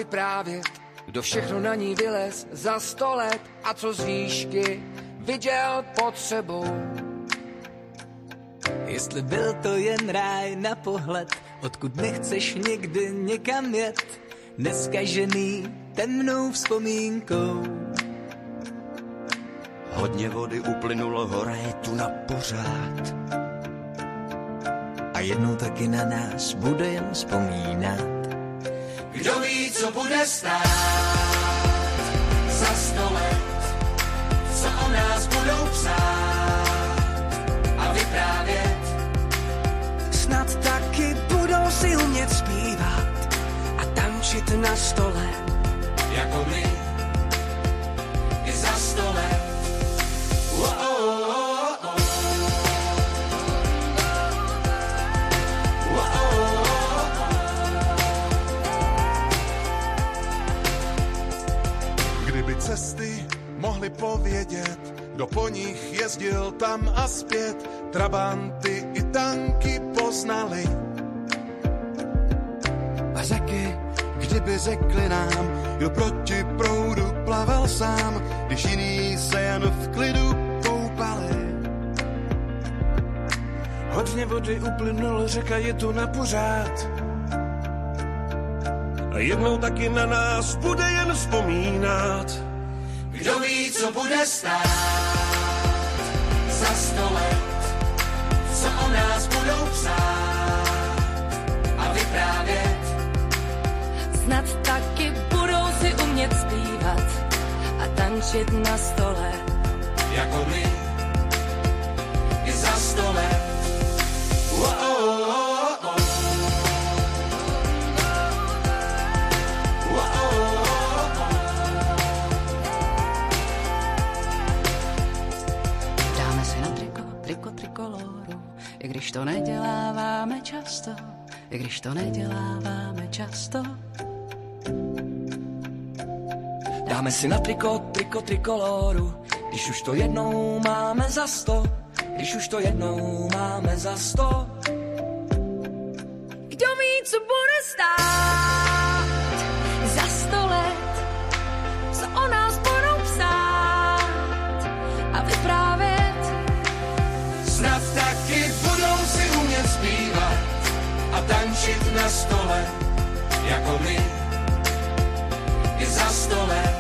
vyprávět, kdo všechno na ní vylez za 100 let a co z výšky viděl pod sebou. Jestli byl to jen ráj na pohled, odkud nechceš nikdy někam jet, neskažený temnou vzpomínkou. Hodně vody uplynulo, hora je tu na pořád. A jednou taky na nás bude jen vzpomínat. Kdo ví, co bude stát za 100 let, co o nás budou psát a vyprávět. Snad taky budou si umět zpívat a tančit na stole, jako my i za 100 let. Kdyby cesty mohli povědět, kdo po nich jezdil tam a zpět, trabanty i tanky poznali. A řeky, kdyby řekli nám, kdo proti proudu plaval sám, když jiný se jen v klidu koupali. Hodně vody uplynulo, řeka je tu na pořád. A jednou taky na nás bude jen vzpomínat. Kdo ví, co bude stát za 100 let, co o nás budou psát a vyprávět. Snad taky budou si umět zpívat a tančit na stole, jako my i za 100 let. Dáme si na triko trikoloru, i když to neděláváme často, i když to neděláváme často. Dáme si na triko trikoloru, když už to jednou máme za 100, když už to jednou máme za 100. Kdo ví, co bude stát za 100 let, co o nás budou psát a vyprávět. Snad taky budou si umět zpívat a tančit na stole, jako my i za 100 let.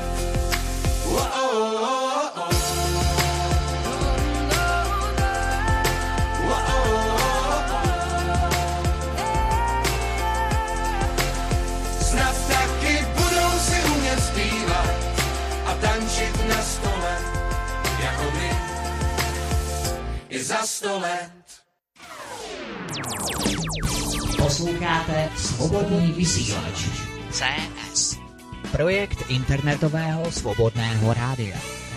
Snad taky budou si umět zpívat a tančit na stole, jako my i za 100 let. Posloucháte Svobodný vysílač CS, projekt internetového svobodného rádia.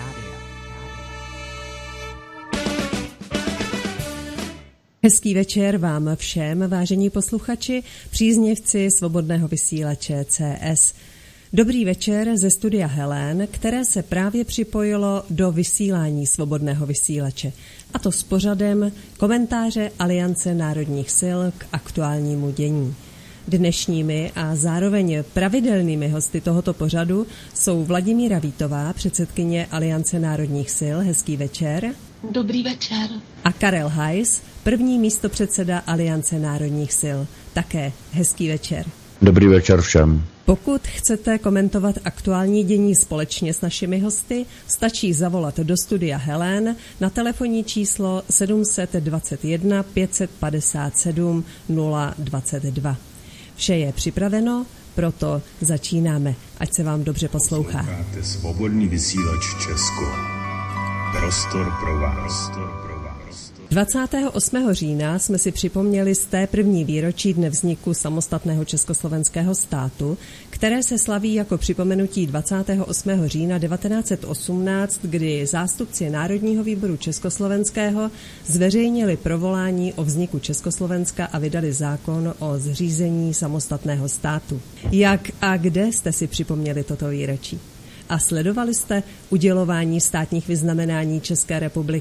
Hezký večer vám všem, vážení posluchači, příznivci svobodného vysílače CS. Dobrý večer ze studia Helen, které se právě připojilo do vysílání svobodného vysílače. A to s pořadem komentáře Aliance národních sil k aktuálnímu dění. Dnešními a zároveň pravidelnými hosty tohoto pořadu jsou Vladimíra Vítová, předsedkyně Aliance národních sil. Hezký večer. Dobrý večer. A Karel Hajs, první místopředseda Aliance národních sil. Také hezký večer. Dobrý večer všem. Pokud chcete komentovat aktuální dění společně s našimi hosty, stačí zavolat do studia Helen na telefonní číslo 721 557 022. Vše je připraveno, proto začínáme. Ať se vám dobře poslouchá. Posloucháte Svobodný vysílač Česko. Prostor pro vás. 28. října jsme si připomněli z té první výročí dne vzniku samostatného československého státu, které se slaví jako připomenutí 28. října 1918, kdy zástupci Národního výboru československého zveřejnili provolání o vzniku Československa a vydali zákon o zřízení samostatného státu. Jak a kde jste si připomněli toto výročí? A sledovali jste udělování státních vyznamenání České republiky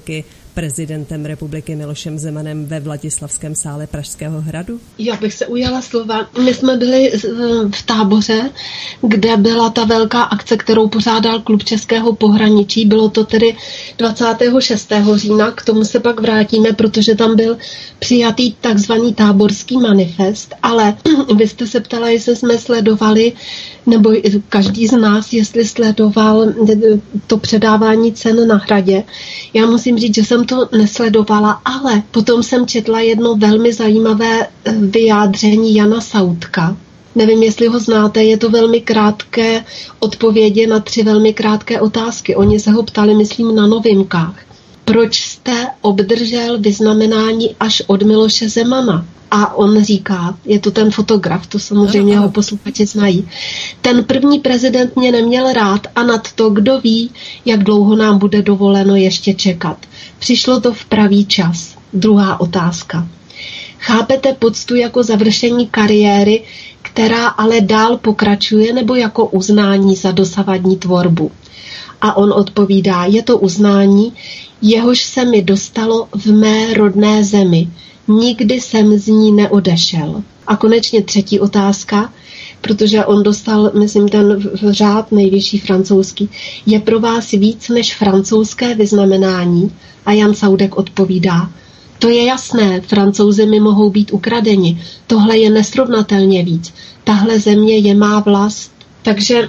prezidentem republiky Milošem Zemanem ve Vladislavském sále Pražského hradu? Já bych se ujala slova. My jsme byli v Táboře, kde byla ta velká akce, kterou pořádal Klub českého pohraničí. Bylo to tedy 26. října, k tomu se pak vrátíme, protože tam byl přijatý takzvaný táborský manifest, ale vy jste se ptala, jestli jsme sledovali, nebo každý z nás, jestli sledoval to předávání cen na Hradě. Já musím říct, že jsem to nesledovala, ale potom jsem četla jedno velmi zajímavé vyjádření Jana Saudka. Nevím, jestli ho znáte, je to velmi krátké odpovědi na 3 velmi krátké otázky. Oni se ho ptali, myslím, na Novinkách. Proč jste obdržel vyznamenání až od Miloše Zemana? A on říká, je to ten fotograf, to samozřejmě ho posluchači znají. Ten první prezident mě neměl rád a nad to, kdo ví, jak dlouho nám bude dovoleno ještě čekat. Přišlo to v pravý čas. Druhá otázka. Chápete poctu jako završení kariéry, která ale dál pokračuje, nebo jako uznání za dosavadní tvorbu? A on odpovídá, je to uznání, jehož se mi dostalo v mé rodné zemi. Nikdy jsem z ní neodešel. A konečně třetí otázka, protože on dostal, myslím, ten řád nejvyšší francouzský. Je pro vás víc než francouzské vyznamenání? A Jan Saudek odpovídá, to je jasné, Francouzi mi mohou být ukradeni. Tohle je nesrovnatelně víc. Tahle země je má vlast. Takže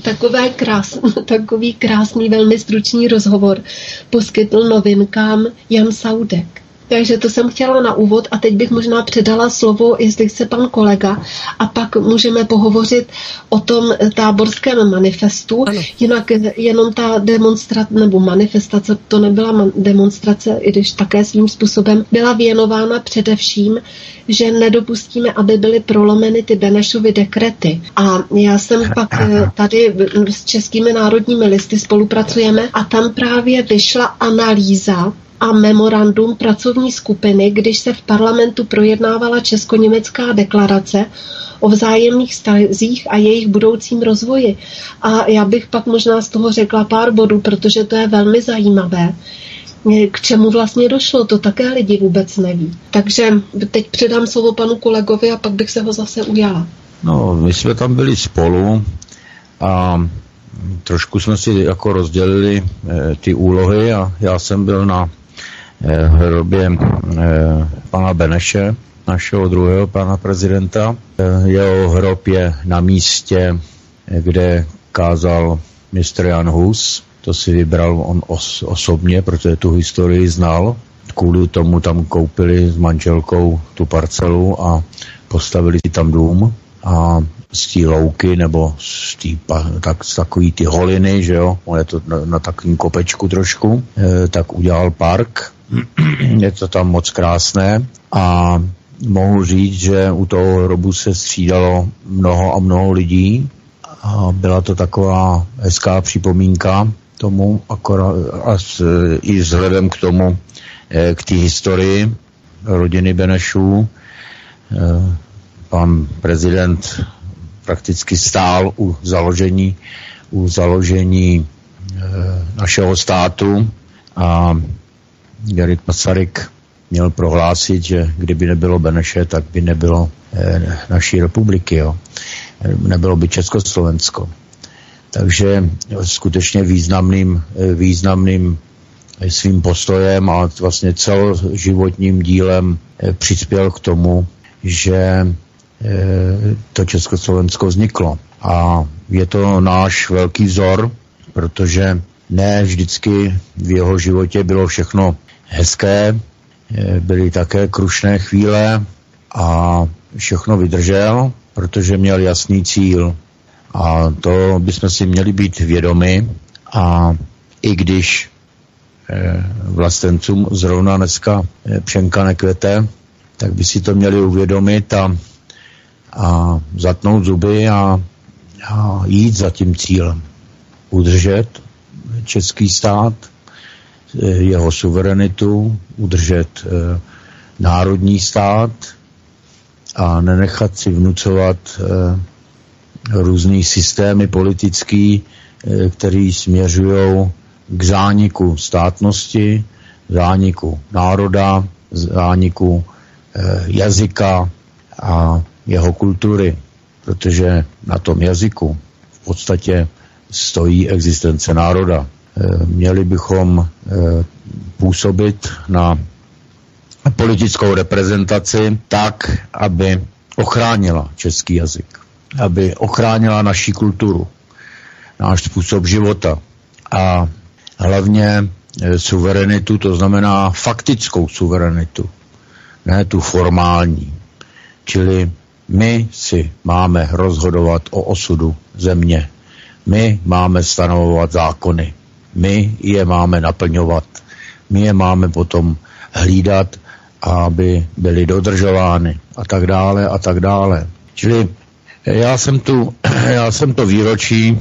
takový krásný, velmi stručný rozhovor poskytl Novinkám Jan Saudek. Takže to jsem chtěla na úvod a teď bych možná předala slovo, jestli chce pan kolega, a pak můžeme pohovořit o tom táborském manifestu. Ano. Jinak jenom ta demonstrace nebo manifestace, to nebyla demonstrace, i když také svým způsobem byla věnována především, že nedopustíme, aby byly prolomeny ty Benešovy dekrety. A já jsem pak tady s Českými národními listy spolupracujeme a tam právě vyšla analýza a memorandum pracovní skupiny, když se v parlamentu projednávala česko-německá deklarace o vzájemných vztazích a jejich budoucím rozvoji. A já bych pak možná z toho řekla pár bodů, protože to je velmi zajímavé. K čemu vlastně došlo, to také lidi vůbec neví. Takže teď předám slovo panu kolegovi a pak bych se ho zase ujala. No, my jsme tam byli spolu a trošku jsme si jako rozdělili ty úlohy a já jsem byl na hrobě pana Beneše, našeho druhého pana prezidenta. Jeho hrob je na místě, kde kázal mistr Jan Hus. To si vybral on osobně, protože tu historii znal. Kvůli tomu tam koupili s manželkou tu parcelu a postavili si tam dům. A z té louky nebo z takový ty holiny, že jo, on je to na takovým kopečku trošku, tak udělal park. Je to tam moc krásné a mohu říct, že u toho hrobu se střídalo mnoho lidí a byla to taková hezká připomínka tomu, i vzhledem k tomu, k té historii rodiny Benešů. Pan prezident prakticky stál u založení našeho státu a Garrigue Masaryk měl prohlásit, že kdyby nebylo Beneše, tak by nebylo naší republiky, jo. Nebylo by Československo. Takže skutečně významným svým postojem a vlastně celoživotním dílem přispěl k tomu, že to Československo vzniklo. A je to náš velký vzor, protože ne vždycky v jeho životě bylo všechno hezké, byly také krušné chvíle a všechno vydržel, protože měl jasný cíl. A to bychom si měli být vědomi a i když vlastencům zrovna dneska pšenka nekvete, tak by si to měli uvědomit a zatnout zuby a jít za tím cílem. Udržet český stát, jeho suverenitu, udržet národní stát a nenechat si vnucovat různý systémy politický, který směřují k zániku státnosti, zániku národa, zániku jazyka a jeho kultury, protože na tom jazyku v podstatě stojí existence národa. Měli bychom působit na politickou reprezentaci tak, aby ochránila český jazyk, aby ochránila naši kulturu, náš způsob života a hlavně suverenitu, to znamená faktickou suverenitu, ne tu formální. Čili my si máme rozhodovat o osudu země. My máme stanovovat zákony. My je máme naplňovat. My je máme potom hlídat, aby byly dodržovány a tak dále a tak dále. Čili já jsem to výročí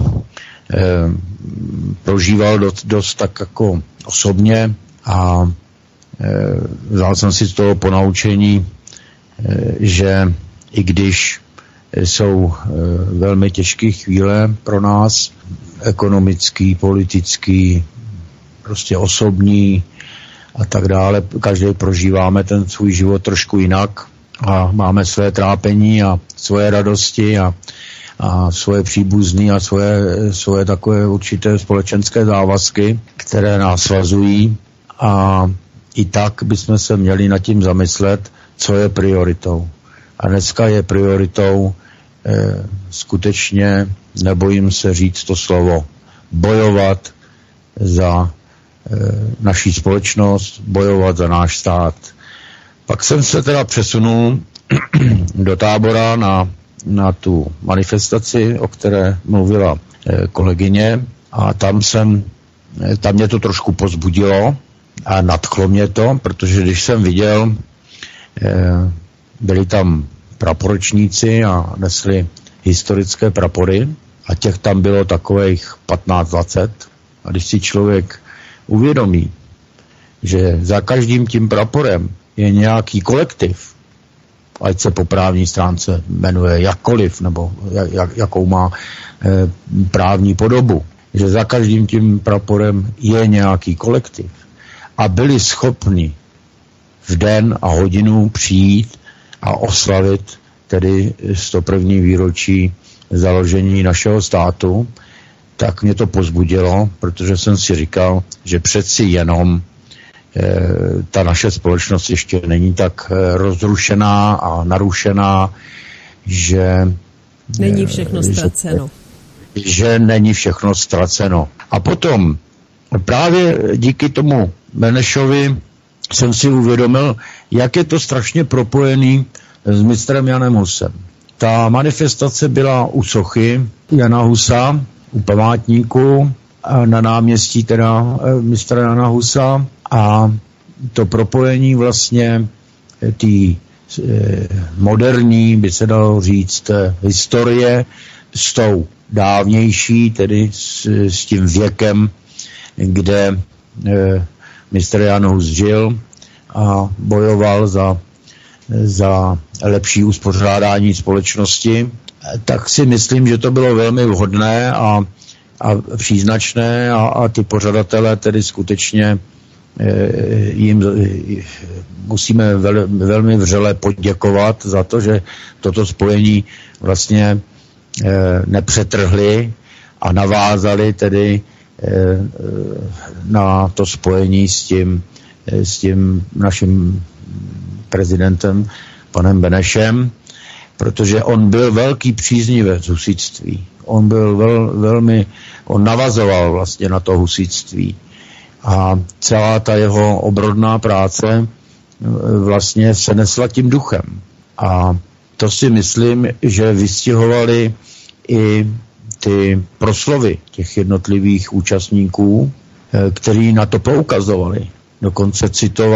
prožíval dost tak jako osobně a vzal jsem si z toho ponaučení, že i když jsou velmi těžké chvíle pro nás, ekonomický, politický, prostě osobní a tak dále, každý prožíváme ten svůj život trošku jinak a máme své trápení a svoje radosti a svoje příbuzný a svoje takové určité společenské závazky, které nás svazují a i tak bychom se měli nad tím zamyslet, co je prioritou. A dneska je prioritou skutečně, nebojím se říct to slovo, bojovat za naší společnost, bojovat za náš stát. Pak jsem se teda přesunul do Tábora na tu manifestaci, o které mluvila kolegyně a tam mě to trošku povzbudilo a nadchlo mě to, protože když jsem viděl, byli tam praporečníci a nesli historické prapory a těch tam bylo takových 15-20 a když si člověk uvědomí, že za každým tím praporem je nějaký kolektiv, ať se po právní stránce jmenuje jakkoliv, nebo jakou má právní podobu, že za každým tím praporem je nějaký kolektiv a byli schopni v den a hodinu přijít a oslavit tedy 101. výročí založení našeho státu, tak mě to povzbudilo, protože jsem si říkal, že přeci jenom ta naše společnost ještě není tak rozrušená a narušená, že není všechno ztraceno. Že není všechno ztraceno. A potom právě díky tomu Benešovi jsem si uvědomil, jak je to strašně propojený s mistrem Janem Husem. Ta manifestace byla u sochy Jana Husa, u památníku na náměstí teda mistra Jana Husa a to propojení vlastně té moderní, by se dalo říct, historie s tou dávnější, tedy s tím věkem, kde mistr Jan Hus žil a bojoval za lepší uspořádání společnosti, tak si myslím, že to bylo velmi vhodné a příznačné a ty pořadatelé tedy skutečně jim musíme velmi vřele poděkovat za to, že toto spojení vlastně nepřetrhli a navázali tedy na to spojení s tím naším prezidentem, panem Benešem, protože on byl velký příznivec husitství. On byl on navazoval vlastně na to husitství. A celá ta jeho obrodná práce vlastně se nesla tím duchem. A to si myslím, že vystihovali i ty proslovy těch jednotlivých účastníků, kteří na to poukazovali. Dokonce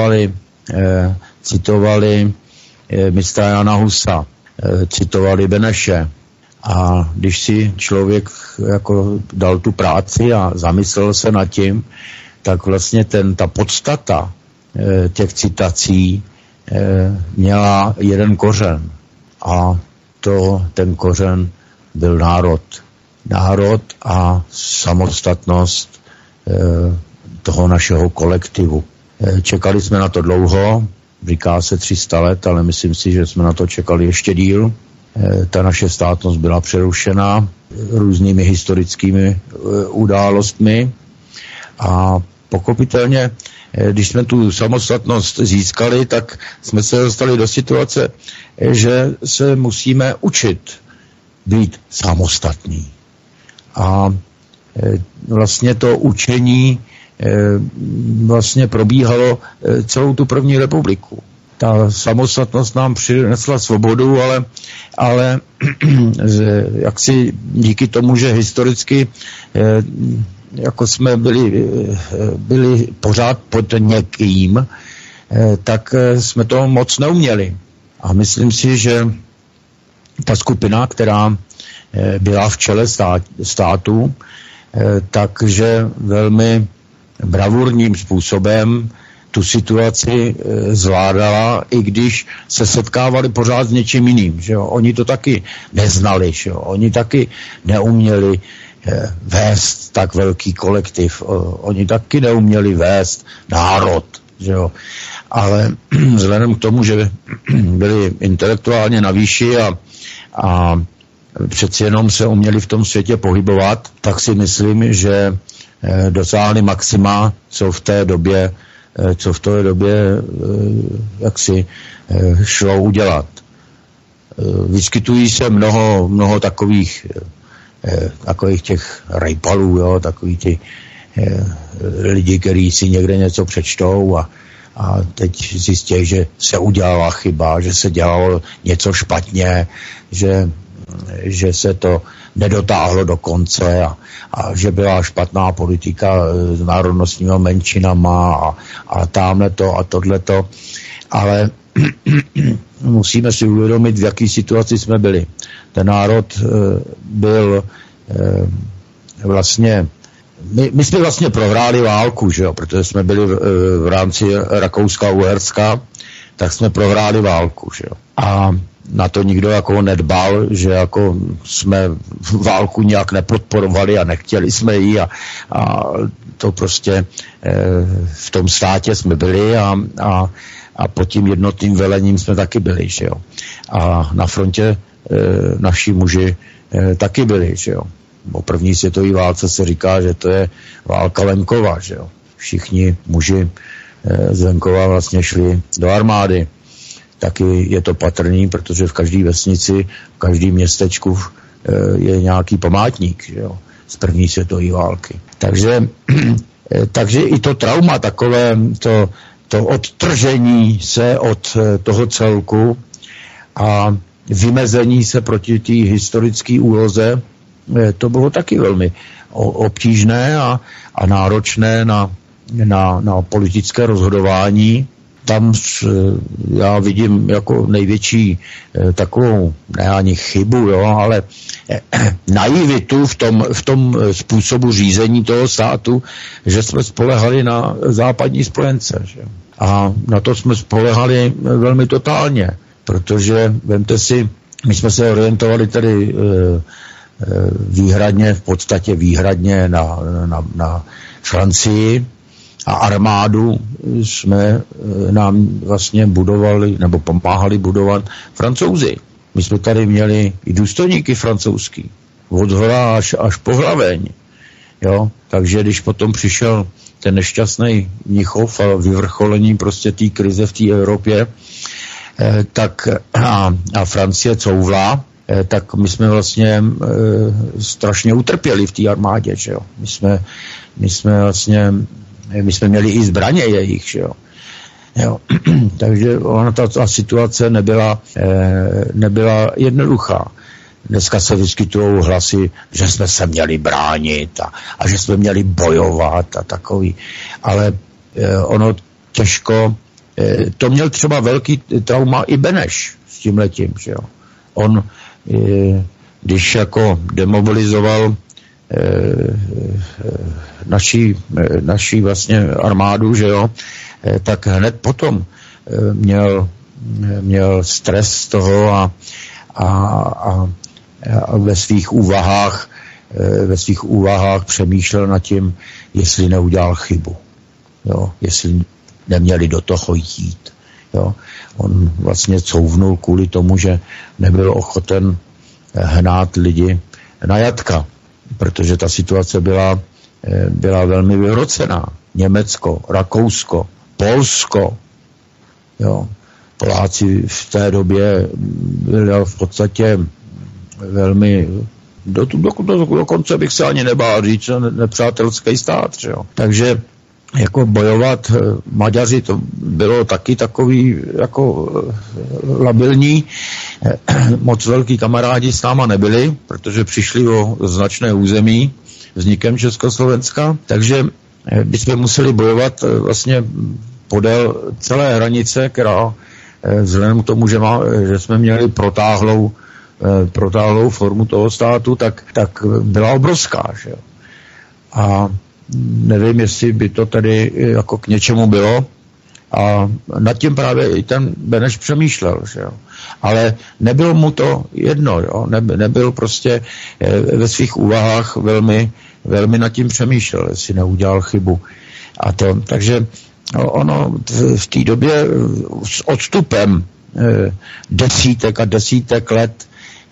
citovali mistra Jana Husa, citovali Beneše. A když si člověk jako dal tu práci a zamyslel se nad tím, tak vlastně ta podstata těch měla jeden kořen. A ten kořen byl národ. Národ a samostatnost toho našeho kolektivu. Čekali jsme na to dlouho, říká se 300 let, ale myslím si, že jsme na to čekali ještě díl. Ta naše státnost byla přerušena různými historickými událostmi a pochopitelně, když jsme tu samostatnost získali, tak jsme se dostali do situace, že se musíme učit být samostatní. A vlastně to učení vlastně probíhalo celou tu první republiku. Ta samostatnost nám přinesla svobodu, ale jaksi díky tomu, že historicky jako jsme byli pořád pod někým, tak jsme to moc neuměli. A myslím si, že ta skupina, která byla v čele státu, takže velmi bravurním způsobem tu situaci zvládala, i když se setkávali pořád s něčím jiným. Že jo? Oni to taky neznali, že jo? Oni taky neuměli vést tak velký kolektiv. Oni taky neuměli vést národ. Že jo? Ale vzhledem k tomu, že byli intelektuálně na výši a přeci jenom se uměli v tom světě pohybovat, tak si myslím, že dosáhli maxima, co v té době jaksi šlo udělat. Vyskytují se mnoho takových těch rejpalů, jo, takový ty lidi, kteří si někde něco přečtou a teď zjistí, že se udělala chyba, že se dělalo něco špatně, že se to nedotáhlo do konce a že byla špatná politika s národnostníma menšinama a támhleto a tohleto. Ale musíme si uvědomit, v jaké situaci jsme byli. Ten národ byl vlastně... My jsme vlastně prohráli válku, že jo? Protože jsme byli v rámci Rakouska a Uherska, tak jsme prohráli válku, že jo? A na to nikdo jako nedbal, že jako jsme válku nějak nepodporovali a nechtěli jsme ji a to prostě v tom státě jsme byli a pod tím jednotným velením jsme taky byli, že jo. A na frontě naši muži taky byli, že jo. Po první světové válce se říká, že to je válka venkova, že jo. Všichni muži z venkova vlastně šli do armády. Taky je to patrný, protože v každé vesnici, v každém městečku je nějaký památník, že jo, z první světové války. Takže i to trauma, takové to odtržení se od toho celku a vymezení se proti té historické úloze, to bylo taky velmi obtížné a náročné na politické rozhodování. Tam já vidím jako největší takovou, ne ani chybu, jo, ale naivitu v tom způsobu řízení toho státu, že jsme spolehali na západní spojence. Že? A na to jsme spolehali velmi totálně, protože vemte si, my jsme se orientovali tady v podstatě výhradně na Francii, a armádu jsme nám vlastně budovali, nebo pomáhali budovat Francouzi. My jsme tady měli i důstojníky francouzský, od hora až po hlaveň. Jo? Takže když potom přišel ten nešťastný Mnichov a vyvrcholení prostě té krize v té Evropě, tak a Francie couvla, tak my jsme vlastně strašně utrpěli v té armádě. Že jo? My jsme měli i zbraně jejich, že jo. Jo. Takže ona ta situace nebyla jednoduchá. Dneska se vyskytují hlasy, že jsme se měli bránit a že jsme měli bojovat a takový. Ale ono těžko, to měl třeba velký trauma i Beneš s tímhletím, že jo. On, když jako demobilizoval naší vlastně armádu, že jo, tak hned potom měl stres z toho a ve svých úvahách přemýšlel nad tím, jestli neudělal chybu. Jo, jestli neměli do toho jít. Jo. On vlastně couvnul kvůli tomu, že nebyl ochoten hnát lidi na jatka, protože ta situace byla velmi vyhrocená. Německo, Rakousko, Polsko. Jo. Poláci v té době byli v podstatě velmi, dokonce bych se ani nebál říct, nepřátelský stát. Že jo. Takže jako bojovat Maďaři, to bylo taky takový jako labilní. Moc velký kamarádi s náma nebyli, protože přišli o značné území vznikem Československa, takže bychom museli bojovat vlastně podél celé hranice, která vzhledem k tomu, že jsme měli protáhlou formu toho státu, tak byla obrovská. Že? A nevím, jestli by to tady jako k něčemu bylo. A nad tím právě i ten Beneš přemýšlel. Že jo? Ale nebylo mu to jedno. Jo? Nebyl prostě ve svých úvahách velmi nad tím přemýšlel, jestli neudělal chybu. A to, takže ono v té době s odstupem desítek a desítek let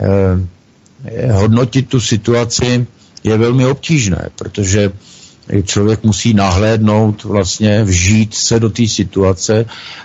hodnotit tu situaci je velmi obtížné, protože člověk musí nahlédnout, vlastně vžít se do té situace,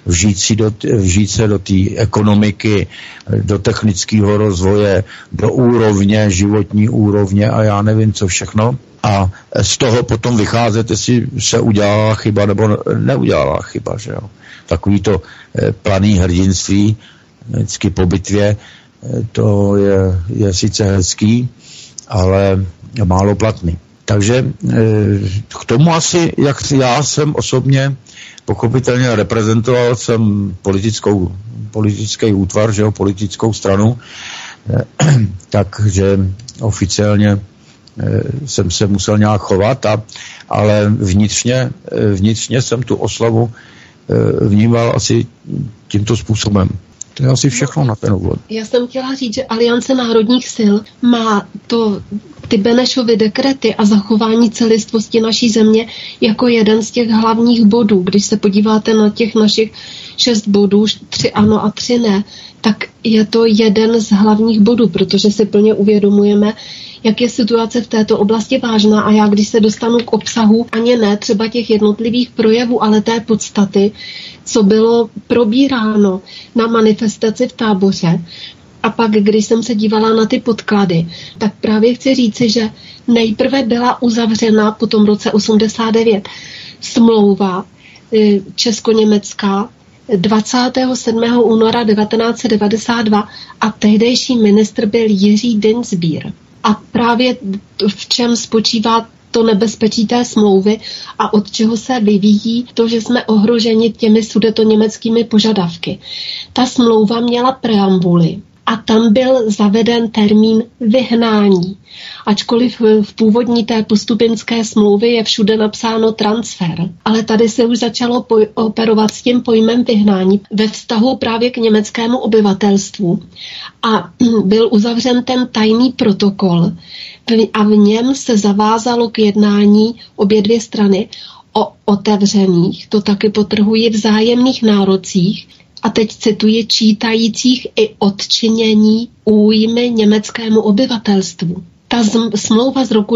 vžít se do té ekonomiky, do technického rozvoje, do úrovně, životní úrovně a já nevím co všechno. A z toho potom vycházet, jestli se udělala chyba nebo neudělala chyba. Že jo? Takový to planý hrdinství, vždycky po bitvě, to je sice hezký, ale málo platný. Takže k tomu asi, jak já jsem osobně pochopitelně reprezentoval jsem politický útvar, že jo, politickou stranu, takže oficiálně jsem se musel nějak chovat, ale vnitřně jsem tu oslavu vnímal asi tímto způsobem. To je asi všechno na ten úvod. Já jsem chtěla říct, že Aliance národních sil má ty Benešovy dekrety a zachování celistvosti naší země jako jeden z těch hlavních bodů. Když se podíváte na těch našich 6 bodů, 3 ano a 3 ne, tak je to jeden z hlavních bodů, protože si plně uvědomujeme, jak je situace v této oblasti vážná a já, když se dostanu k obsahu, ani ne třeba těch jednotlivých projevů, ale té podstaty, co bylo probíráno na manifestaci v Táboře, a pak, když jsem se dívala na ty podklady, tak právě chci říci, že nejprve byla uzavřena po tom roce 89 smlouva česko-německá 27. února 1992 a tehdejší ministr byl Jiří Dienstbier. A právě v čem spočívá to nebezpečí té smlouvy a od čeho se vyvíjí to, že jsme ohroženi těmi sudetoněmeckými požadavky. Ta smlouva měla preambuly a tam byl zaveden termín vyhnání. Ačkoliv v původní té postupinské smlouvě je všude napsáno transfer. Ale tady se už začalo operovat s tím pojmem vyhnání ve vztahu právě k německému obyvatelstvu. A byl uzavřen ten tajný protokol a v něm se zavázalo k jednání obě dvě strany o otevřených, to taky podtrhuji, vzájemných nárocích, a teď cituji, čítajících i odčinění újmy německému obyvatelstvu. Ta smlouva z roku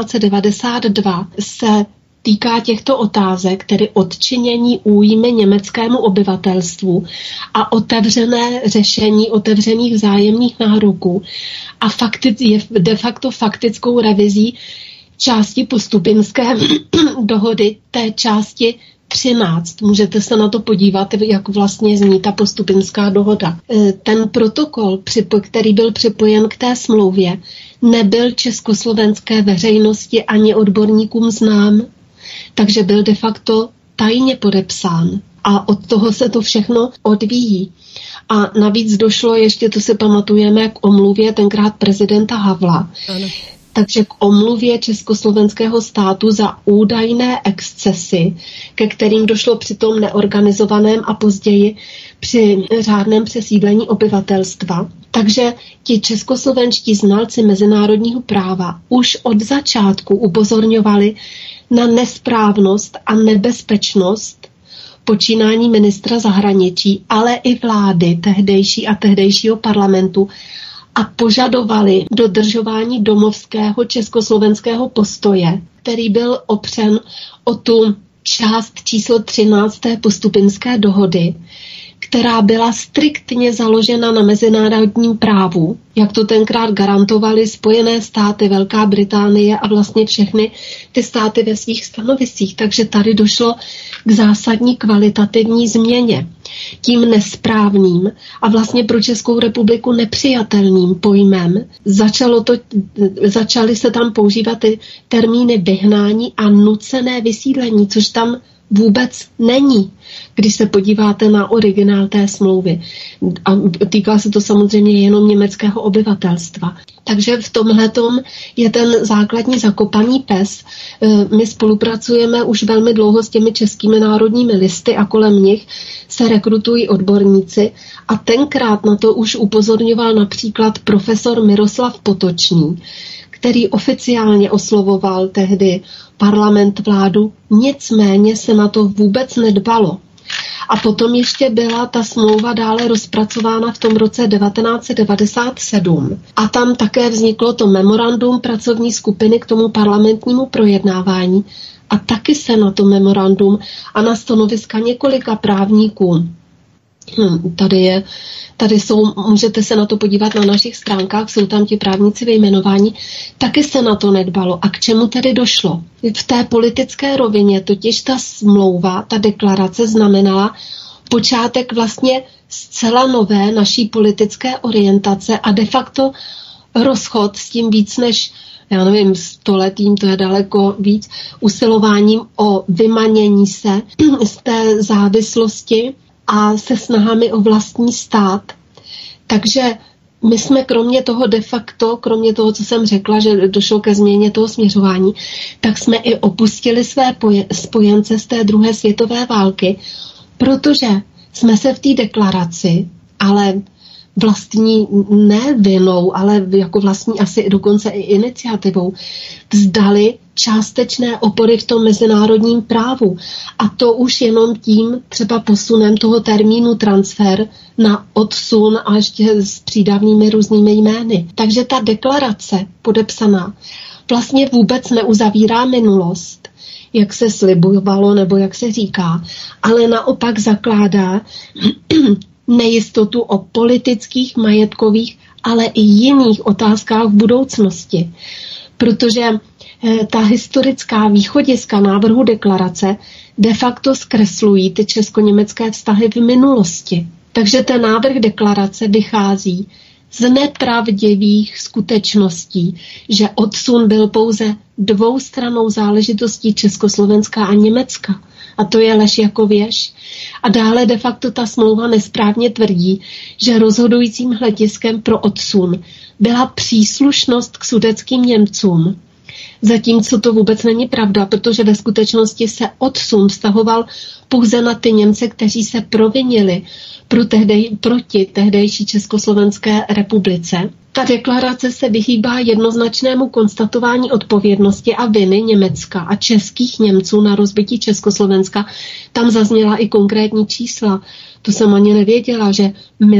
1992 se týká těchto otázek, tedy odčinění újmy německému obyvatelstvu a otevřené řešení otevřených vzájemných nároků a je de facto faktickou revizí části postupinské dohody, té části 13. Můžete se na to podívat, jak vlastně zní ta postupinská dohoda. Ten protokol, který byl připojen k té smlouvě, nebyl československé veřejnosti ani odborníkům znám, takže byl de facto tajně podepsán. A od toho se to všechno odvíjí. A navíc došlo ještě, to si pamatujeme, k omluvě tenkrát prezidenta Havla. Ano. Takže k omluvě československého státu za údajné excesy, ke kterým došlo při tom neorganizovaném a později při řádném přesídlení obyvatelstva. Takže ti českoslovenští znalci mezinárodního práva už od začátku upozorňovali na nesprávnost a nebezpečnost počínání ministra zahraničí, ale i vlády tehdejší a tehdejšího parlamentu a požadovali dodržování domovského československého postoje, který byl opřen o tu část číslo 13. Postupimské dohody, která byla striktně založena na mezinárodním právu, jak to tenkrát garantovaly Spojené státy, Velká Británie a vlastně všechny ty státy ve svých stanoviscích. Takže tady došlo k zásadní kvalitativní změně. Tím nesprávným a vlastně pro Českou republiku nepřijatelným pojmem začaly se tam používat ty termíny vyhnání a nucené vysídlení, což tam vůbec není, když se podíváte na originál té smlouvy. A týká se to samozřejmě jenom německého obyvatelstva. Takže v tomhletom je ten základní zakopaný pes. My spolupracujeme už velmi dlouho s těmi českými národními listy a kolem nich se rekrutují odborníci a tenkrát na to už upozorňoval například profesor Miroslav Potočný, který oficiálně oslovoval tehdy parlament, vládu, nicméně se na to vůbec nedbalo. A potom ještě byla ta smlouva dále rozpracována v tom roce 1997. A tam také vzniklo to memorandum pracovní skupiny k tomu parlamentnímu projednávání. A taky se na to memorandum a na stanoviska několika právníků. Tady jsou, můžete se na to podívat na našich stránkách, jsou tam ti právníci vyjmenováni, taky se na to nedbalo. A k čemu tedy došlo? V té politické rovině totiž ta smlouva, ta deklarace znamenala počátek vlastně zcela nové naší politické orientace a de facto rozchod s tím víc než, já nevím, stoletím, to je daleko víc, usilováním o vymanění se z té závislosti a se snahami o vlastní stát. Takže my jsme kromě toho de facto, kromě toho, co jsem řekla, že došlo ke změně toho směřování, tak jsme i opustili své spojence z té druhé světové války, protože jsme se v té deklaraci, ale vlastní ne vinou, ale jako vlastní asi dokonce i iniciativou, vzdali částečné opory v tom mezinárodním právu. A to už jenom tím třeba posunem toho termínu transfer na odsun a ještě s přídavnými různými jmény. Takže ta deklarace podepsaná vlastně vůbec neuzavírá minulost, jak se slibovalo nebo jak se říká, ale naopak zakládá nejistotu o politických, majetkových, ale i jiných otázkách v budoucnosti. Protože ta historická východiska návrhu deklarace de facto zkreslují ty česko-německé vztahy v minulosti. Takže ten návrh deklarace vychází z nepravdivých skutečností, že odsun byl pouze dvoustrannou záležitostí Československa a Německa. A to je lež jako věž. A dále de facto ta smlouva nesprávně tvrdí, že rozhodujícím hlediskem pro odsun byla příslušnost k sudetským Němcům. Zatímco to vůbec není pravda, protože ve skutečnosti se odsun vztahoval pouze na ty Němce, kteří se provinili proti tehdejší Československé republice. Ta deklarace se vyhýbá jednoznačnému konstatování odpovědnosti a viny Německa a českých Němců na rozbití Československa. Tam zazněla i konkrétní čísla. To jsem ani nevěděla, že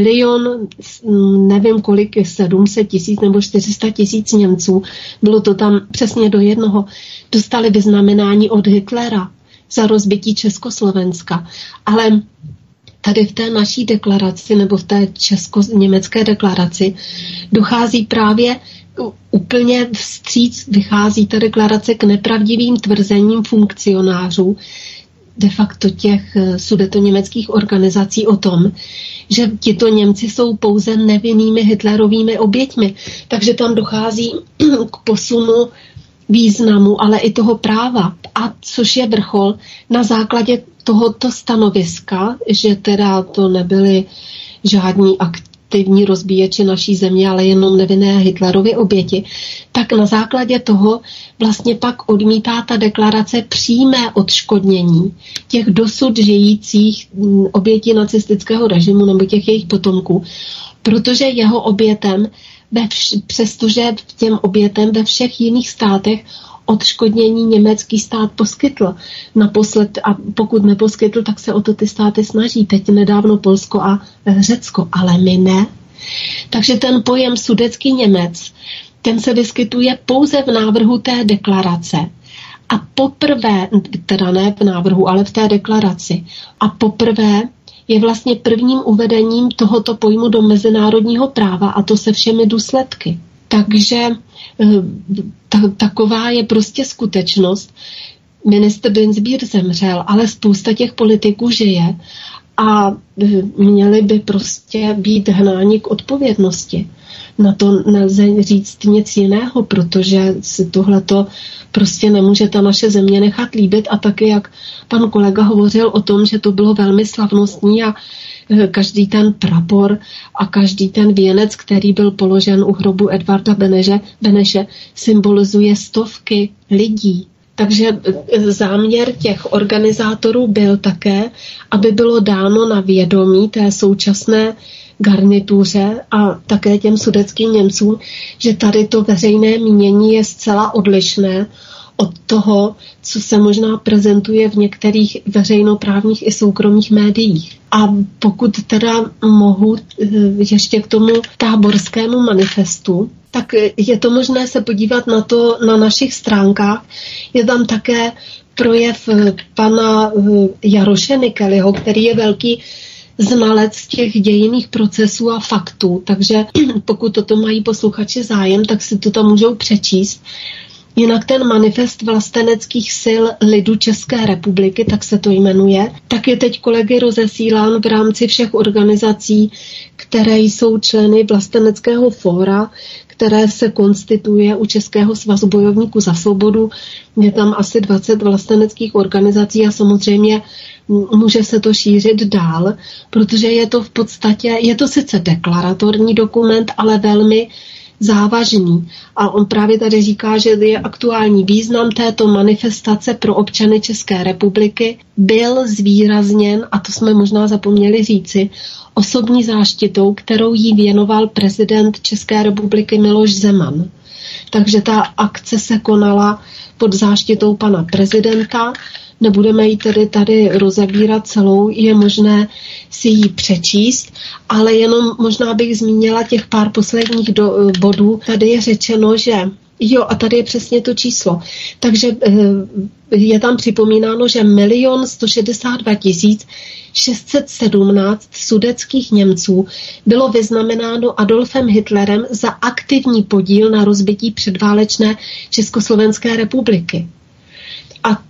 1 nevím kolik, 700 000 nebo 400 000 Němců, bylo to tam přesně do jednoho, dostali vyznamenání od Hitlera za rozbití Československa. Ale tady v té naší deklaraci nebo v té česko-německé deklaraci dochází právě úplně vstříc, vychází ta deklarace k nepravdivým tvrzením funkcionářů, de facto těch sudetoněmeckých organizací o tom, že tito Němci jsou pouze nevinnými hitlerovými oběťmi. Takže tam dochází k posunu významu, ale i toho práva. A což je vrchol na základě tohoto stanoviska, že teda to nebyly žádní aktivní rozbíječi naší země, ale jenom nevinné Hitlerovy oběti, tak na základě toho vlastně pak odmítá ta deklarace přímé odškodnění těch dosud žijících obětí nacistického režimu nebo těch jejich potomků, protože jeho obětem, přestože těm obětem ve všech jiných státech odškodnění německý stát poskytl naposled, a pokud neposkytl, tak se o to ty státy snaží. Teď nedávno Polsko a Řecko, ale my ne. Takže ten pojem sudetský Němec, ten se vyskytuje pouze v návrhu té deklarace. A poprvé, teda ne v návrhu, ale v té deklaraci, a poprvé je vlastně prvním uvedením tohoto pojmu do mezinárodního práva, a to se všemi důsledky. Takže taková je prostě skutečnost. Ministr Dienstbier zemřel, ale spousta těch politiků žije a měli by prostě být hnáni k odpovědnosti. Na to nelze říct nic jiného, protože si tohleto prostě nemůže ta naše země nechat líbit. A taky, jak pan kolega hovořil o tom, že to bylo velmi slavnostní a každý ten prapor a každý ten věnec, který byl položen u hrobu Edvarda Beneše, symbolizuje stovky lidí. Takže záměr těch organizátorů byl také, aby bylo dáno na vědomí té současné garnituře a také těm sudetským Němcům, že tady to veřejné mínění je zcela odlišné od toho, co se možná prezentuje v některých veřejnoprávních i soukromých médiích. A pokud teda mohu ještě k tomu táborskému manifestu, tak je to možné se podívat na to na našich stránkách. Je tam také projev pana Jaroše Nikeliho, který je velký znalec těch dějinných procesů a faktů. Takže pokud toto mají posluchači zájem, tak si to tam můžou přečíst. Jinak ten manifest vlasteneckých sil lidu České republiky, tak se to jmenuje, tak je teď kolegy rozesílán v rámci všech organizací, které jsou členy vlasteneckého fóra, které se konstituje u Českého svazu bojovníků za svobodu. Je tam asi 20 vlasteneckých organizací a samozřejmě může se to šířit dál, protože je to v podstatě, je to sice deklaratorní dokument, ale velmi závažný. A on právě tady říká, že je aktuální význam této manifestace pro občany České republiky byl zvýrazněn, a to jsme možná zapomněli říci, osobní záštitou, kterou jí věnoval prezident České republiky Miloš Zeman. Takže ta akce se konala pod záštitou pana prezidenta. Nebudeme ji tedy tady rozebírat celou, je možné si ji přečíst, ale jenom možná bych zmínila těch pár posledních bodů. Tady je řečeno, že jo, a tady je přesně to číslo. Takže je tam připomínáno, že 1 162 617 sudetských Němců bylo vyznamenáno Adolfem Hitlerem za aktivní podíl na rozbití předválečné Československé republiky. A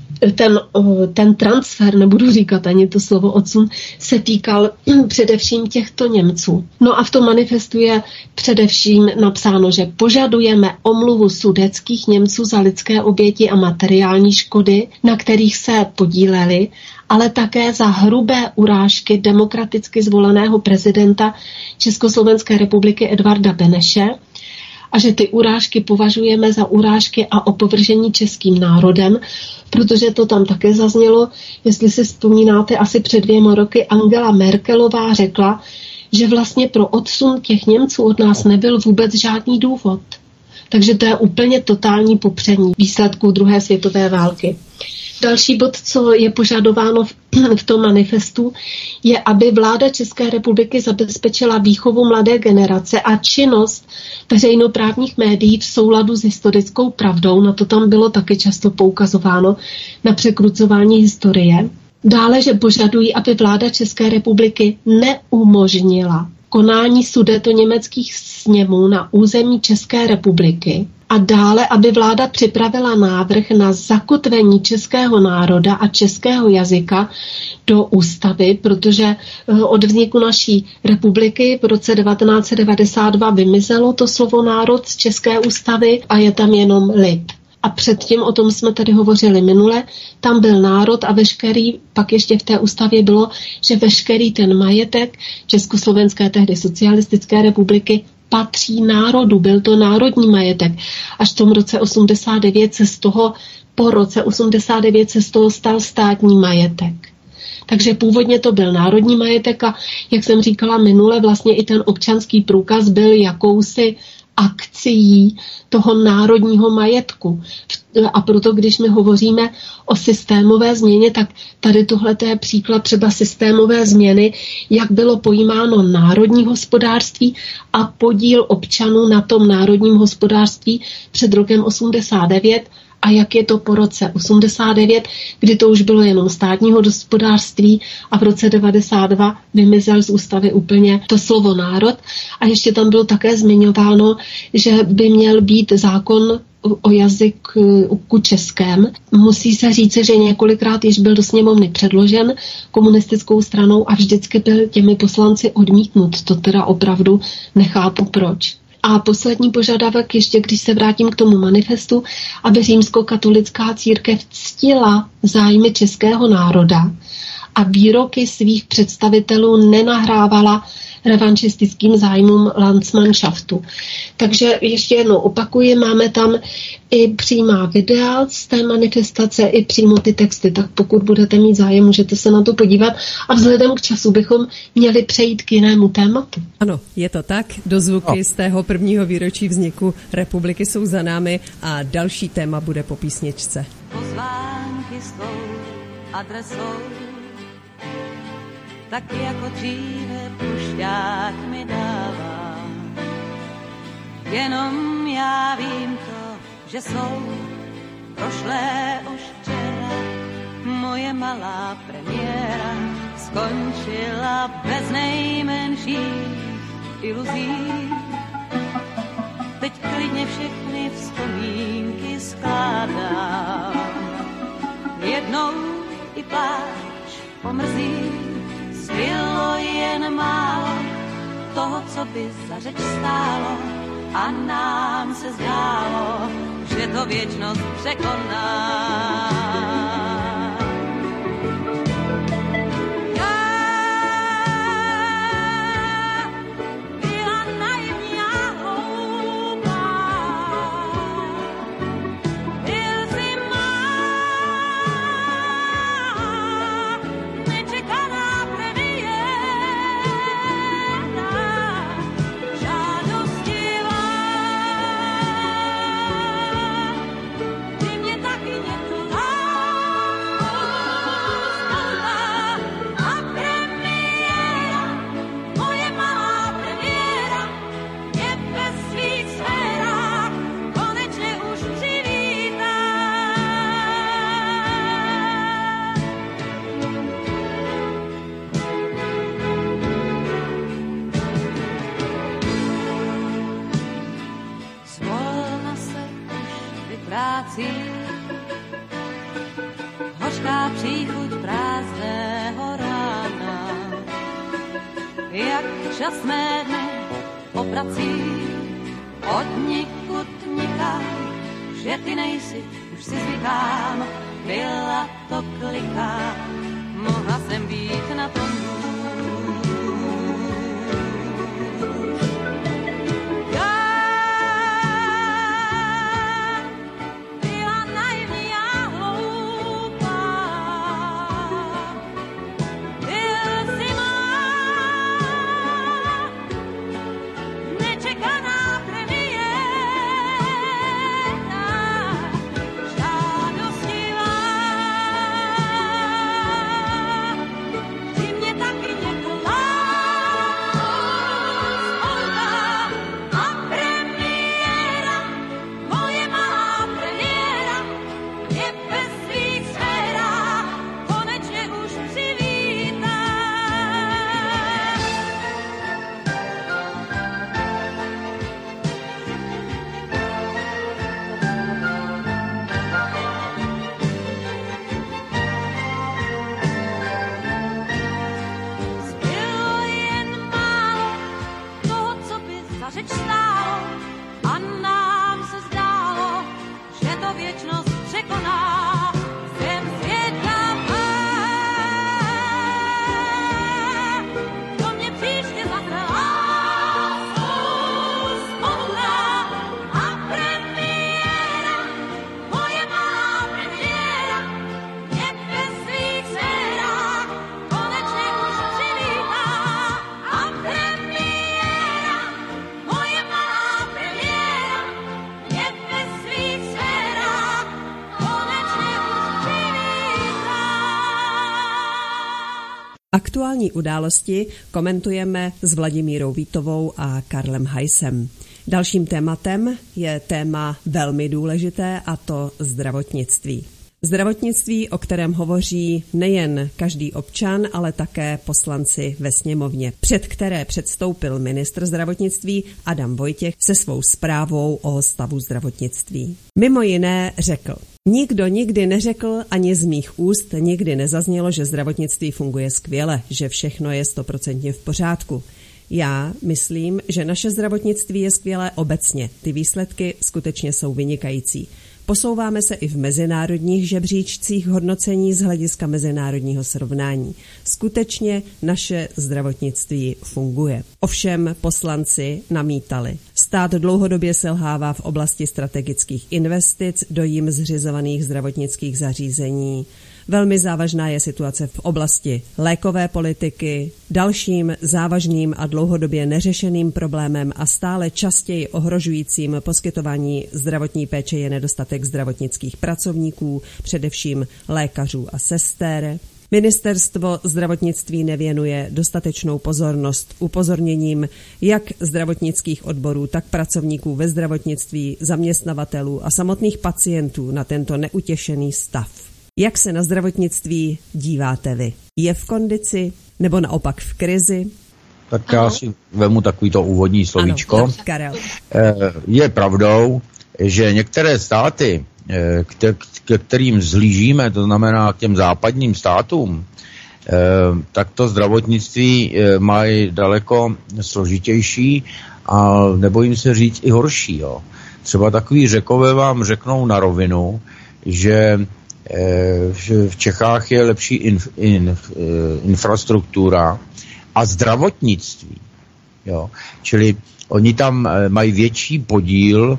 ten transfer, nebudu říkat ani to slovo odsun, se týkal především těchto Němců. No a v tom manifestu je především napsáno, že požadujeme omluvu sudetských Němců za lidské oběti a materiální škody, na kterých se podíleli, ale také za hrubé urážky demokraticky zvoleného prezidenta Československé republiky Edvarda Beneše, a že ty urážky považujeme za urážky a opovržení českým národem, protože to tam také zaznělo, jestli si vzpomínáte, asi před 2 roky Angela Merkelová řekla, že vlastně pro odsun těch Němců od nás nebyl vůbec žádný důvod. Takže to je úplně totální popření výsledků druhé světové války. Další bod, co je požadováno v tom manifestu, je, aby vláda České republiky zabezpečila výchovu mladé generace a činnost veřejnoprávních médií v souladu s historickou pravdou. Na to tam bylo taky často poukazováno, na překrucování historie. Dále, že požadují, aby vláda České republiky neumožnila konání sudetoněmeckých sněmů na území České republiky a dále, aby vláda připravila návrh na zakotvení českého národa a českého jazyka do ústavy, protože od vzniku naší republiky v roce 1992 vymizelo to slovo národ z české ústavy a je tam jenom lid. A předtím, o tom jsme tady hovořili minule, tam byl národ a veškerý, pak ještě v té ústavě bylo, že veškerý ten majetek Československé, tehdy socialistické republiky, patří národu, byl to národní majetek. Až v tom roce 89 se z toho, po roce 89 se z toho stal státní majetek. Takže původně to byl národní majetek a, jak jsem říkala minule, vlastně i ten občanský průkaz byl jakousi akcií toho národního majetku. A proto, když my hovoříme o systémové změně, tak tady tohle je příklad třeba systémové změny, jak bylo pojímáno národní hospodářství a podíl občanů na tom národním hospodářství před rokem 89 a jak je to po roce 89, kdy to už bylo jenom státního hospodářství a v roce 92 vymizel z ústavy úplně to slovo národ. A ještě tam bylo také zmiňováno, že by měl být zákon o jazyku českém. Musí se říci, že několikrát již byl do sněmovny předložen komunistickou stranou a vždycky byl těmi poslanci odmítnut. To teda opravdu nechápu proč. A poslední požadavek, ještě když se vrátím k tomu manifestu, aby římskokatolická církev ctila zájmy českého národa a výroky svých představitelů nenahrávala revanšistickým zájmům Landsmannschaftu. Takže ještě jednou opakuji, máme tam i přímá videa z té manifestace, i přímo ty texty, tak pokud budete mít zájem, můžete se na to podívat a vzhledem k času bychom měli přejít k jinému tématu. Ano, je to tak, dozvuky z tého prvního výročí vzniku republiky jsou za námi a další téma bude po písničce. Pozvánky s tou adresou, tak jako dříve pušťák mi dává. Jenom já vím to, že jsou prošlé už včera. Moje malá premiéra skončila bez nejmenších iluzí. Teď klidně všechny vzpomínky skládám. Jednou i pláč pomrzí. Zbylo jen málo toho, co by za řeč stálo a nám se zdálo, že to věčnost překoná. Hořká příchuť prázdného rána, jak časné dny obrací od nikud nikam, že ty nejsi, už si zvykám, byla to kliká, mohla jsem být na tom mě tak Aktuální události komentujeme s Vladimírou Vítovou a Karlem Hajsem. Dalším tématem je téma velmi důležité, a to zdravotnictví. Zdravotnictví, o kterém hovoří nejen každý občan, ale také poslanci ve sněmovně, před které předstoupil ministr zdravotnictví Adam Vojtěch se svou zprávou o stavu zdravotnictví. Mimo jiné řekl: Nikdo nikdy neřekl, ani z mých úst nikdy nezaznělo, že zdravotnictví funguje skvěle, že všechno je 100% v pořádku. Já myslím, že naše zdravotnictví je skvělé obecně. Ty výsledky skutečně jsou vynikající. Posouváme se i v mezinárodních žebříčcích hodnocení z hlediska mezinárodního srovnání. Skutečně naše zdravotnictví funguje. Ovšem poslanci namítali. Stát dlouhodobě selhává v oblasti strategických investic do jím zřizovaných zdravotnických zařízení. Velmi závažná je situace v oblasti lékové politiky. Dalším závažným a dlouhodobě neřešeným problémem a stále častěji ohrožujícím poskytování zdravotní péče je nedostatek zdravotnických pracovníků, především lékařů a sester. Ministerstvo zdravotnictví nevěnuje dostatečnou pozornost upozorněním jak zdravotnických odborů, tak pracovníků ve zdravotnictví, zaměstnavatelů a samotných pacientů na tento neutěšený stav. Jak se na zdravotnictví díváte vy? Je v kondici nebo naopak v krizi? Tak já si vemu takovýto úvodní slovíčko. Ano, Karel. Je pravdou, že některé státy, ke kterým zhlížíme, to znamená k těm západním státům, tak to zdravotnictví mají daleko složitější a nebojím se říct i horší. Jo. Třeba takový Řekové vám řeknou na rovinu, že v Čechách je lepší infrastruktura a zdravotnictví. Jo. Čili oni tam mají větší podíl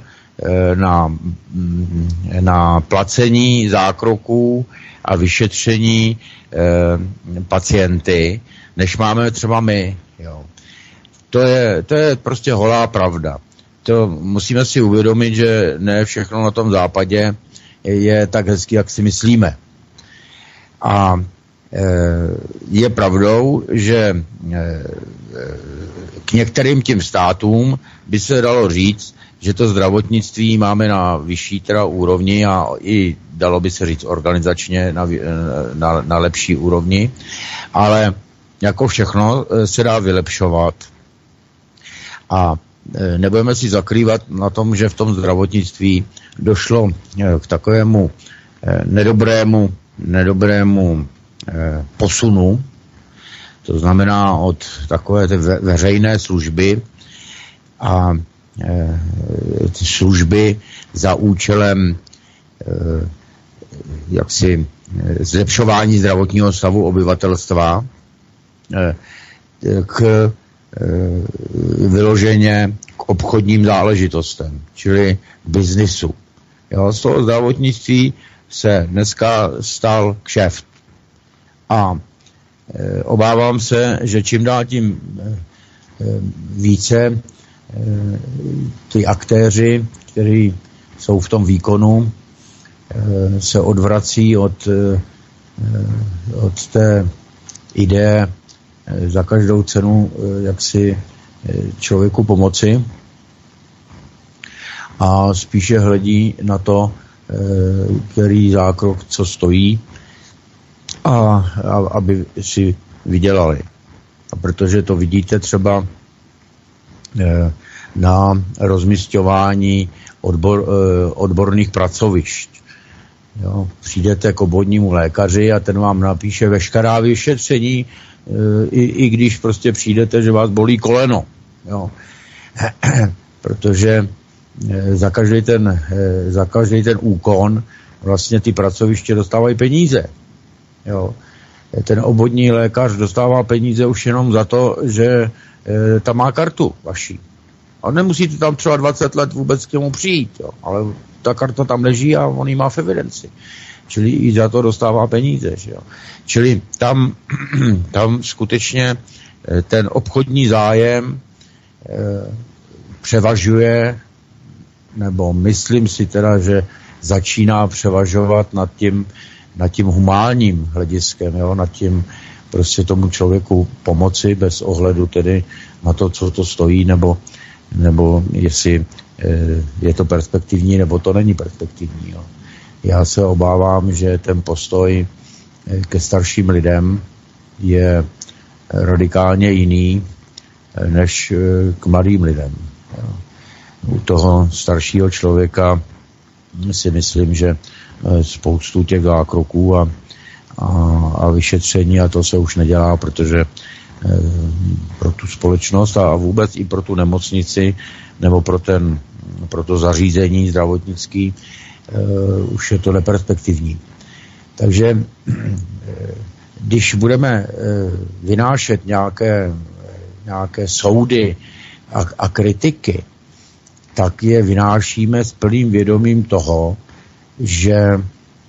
na placení zákroků a vyšetření pacienty, než máme třeba my. Jo. To je prostě holá pravda. To musíme si uvědomit, že ne všechno na tom západě je tak hezký, jak si myslíme. A je pravdou, že k některým tím státům by se dalo říct, že to zdravotnictví máme na vyšší teda úrovni a i dalo by se říct organizačně na lepší úrovni, ale jako všechno se dá vylepšovat. A nebudeme si zakrývat na tom, že v tom zdravotnictví došlo k takovému nedobrému posunu, to znamená od takové veřejné služby a ty služby za účelem jaksi zlepšování zdravotního stavu obyvatelstva k vyloženě k obchodním záležitostem, čili k biznisu. Jo, z toho zdravotnictví se dneska stal kšeft. A obávám se, že čím dál tím více ty aktéři, kteří jsou v tom výkonu, se odvrací od té ideje za každou cenu jak si člověku pomoci a spíše hledí na to, který zákrok co stojí a aby si vydělali. A protože to vidíte třeba na rozmisťování odborných pracovišť. Jo, přijdete k obvodnímu lékaři a ten vám napíše veškerá vyšetření, i když prostě přijdete, že vás bolí koleno. Jo. Protože za každý ten úkon vlastně ty pracoviště dostávají peníze. Jo. Ten obvodní lékař dostává peníze už jenom za to, že tam má kartu vaší. A nemusíte tam třeba 20 let vůbec k němu přijít, jo. Ale ta karta tam leží a on ji má v evidenci. Čili i za to dostává peníze. Že jo. Čili tam skutečně ten obchodní zájem převažuje, nebo myslím si teda, že začíná převažovat nad tím humánním hlediskem, jo, nad tím prostě tomu člověku pomoci bez ohledu tedy na to, co to stojí, nebo jestli je to perspektivní, nebo to není perspektivní. Jo. Já se obávám, že ten postoj ke starším lidem je radikálně jiný než k mladým lidem. Jo. U toho staršího člověka si myslím, že spoustu těch zákroků a vyšetření, a to se už nedělá, protože pro tu společnost a vůbec i pro tu nemocnici nebo pro to zařízení zdravotnický už je to neperspektivní. Takže když budeme vynášet nějaké soudy a kritiky, tak je vynášíme s plným vědomím toho, že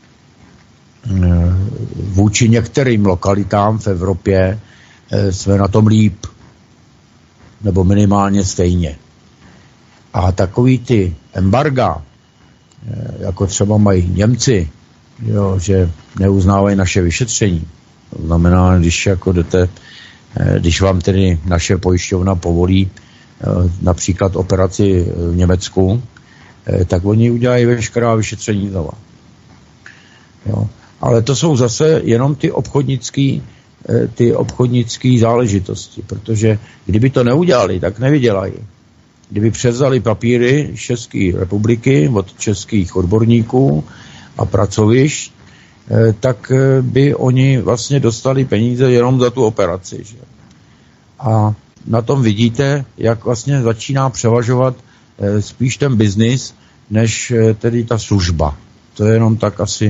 vůči některým lokalitám v Evropě jsme na tom líp, nebo minimálně stejně. A takový ty embarga, jako třeba mají Němci, jo, že neuznávají naše vyšetření. To znamená, když vám tedy naše pojišťovna povolí například operaci v Německu, tak oni udělají veškerá vyšetření znova. Jo. Ale to jsou zase jenom ty obchodnické záležitosti, protože kdyby to neudělali, tak nevydělají. Kdyby převzali papíry České republiky od českých odborníků a pracovišť, tak by oni vlastně dostali peníze jenom za tu operaci. Že? A na tom vidíte, jak vlastně začíná převažovat spíš ten biznis, než tedy ta služba. To je jenom tak asi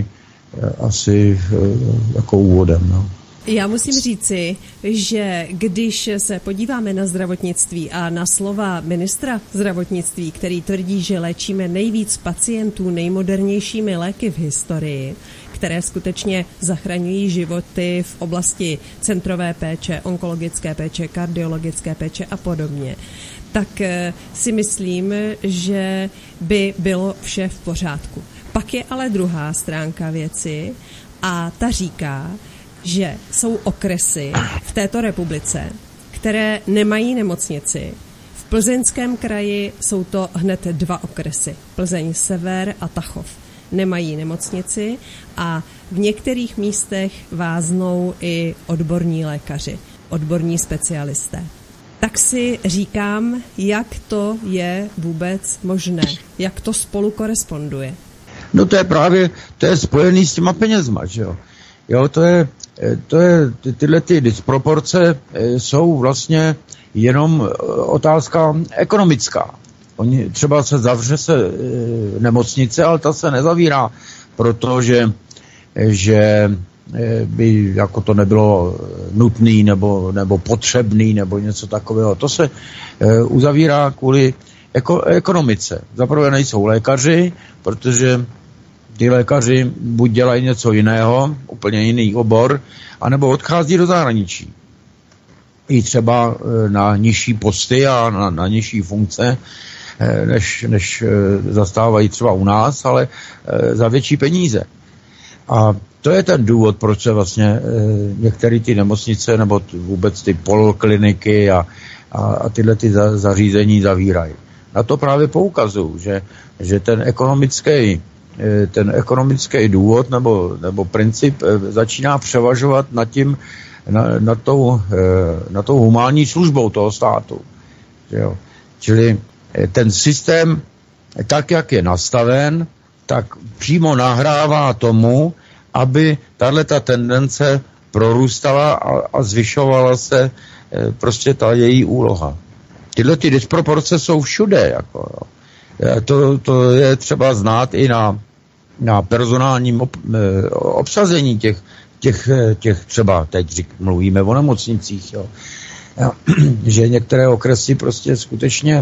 jako úvodem. No. Já musím říci, že když se podíváme na zdravotnictví a na slova ministra zdravotnictví, který tvrdí, že léčíme nejvíc pacientů nejmodernějšími léky v historii, které skutečně zachraňují životy v oblasti centrové péče, onkologické péče, kardiologické péče a podobně, tak si myslím, že by bylo vše v pořádku. Pak je ale druhá stránka věci a ta říká, že jsou okresy v této republice, které nemají nemocnici. V Plzeňském kraji jsou to hned 2 okresy. Plzeň Sever a Tachov nemají nemocnici a v některých místech váznou i odborní lékaři, odborní specialisté. Tak si říkám, jak to je vůbec možné, jak to spolu koresponduje. No to je spojený s těma penězma, že jo. Jo, tyhle ty disproporce jsou vlastně jenom otázka ekonomická. Oni třeba zavře se nemocnice, ale ta se nezavírá, protože by jako to nebylo nutný nebo potřebný nebo něco takového. To se uzavírá kvůli ekonomice. Zaprvé nejsou lékaři, protože ty lékaři buď dělají něco jiného, úplně jiný obor, anebo odchází do zahraničí. I třeba na nižší posty a na nižší funkce, než zastávají třeba u nás, ale za větší peníze. A to je ten důvod, proč se vlastně některé ty nemocnice nebo vůbec ty polikliniky a tyhle ty zařízení zavírají. Na to právě poukazuju, že ten ekonomický důvod nebo princip začíná převažovat nad tou humánní službou toho státu. Jo. Čili ten systém, tak jak je nastaven, tak přímo nahrává tomu, aby tato tendence prorůstala a zvyšovala se prostě ta její úloha. Tyhle ty disproporce jsou všude. Jako, jo. To je třeba znát i na personálním obsazení těch třeba, teď mluvíme o nemocnicích, jo. Že některé okresy prostě skutečně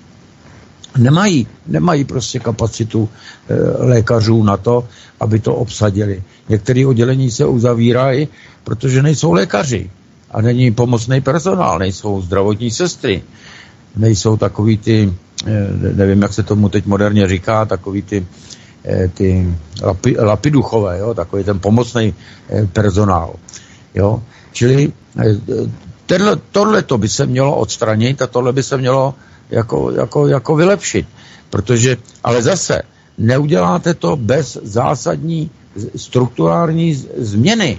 nemají prostě kapacitu lékařů na to, aby to obsadili. Některé oddělení se uzavírají, protože nejsou lékaři a není pomocný personál, nejsou zdravotní sestry, nejsou takový ty, nevím, jak se tomu teď moderně říká, takový ty lapiduchové, jo, takový ten pomocný personál. Jo? Čili tohle by se mělo odstranit a tohle by se mělo jako vylepšit. Protože, ale zase, neuděláte to bez zásadní strukturální změny.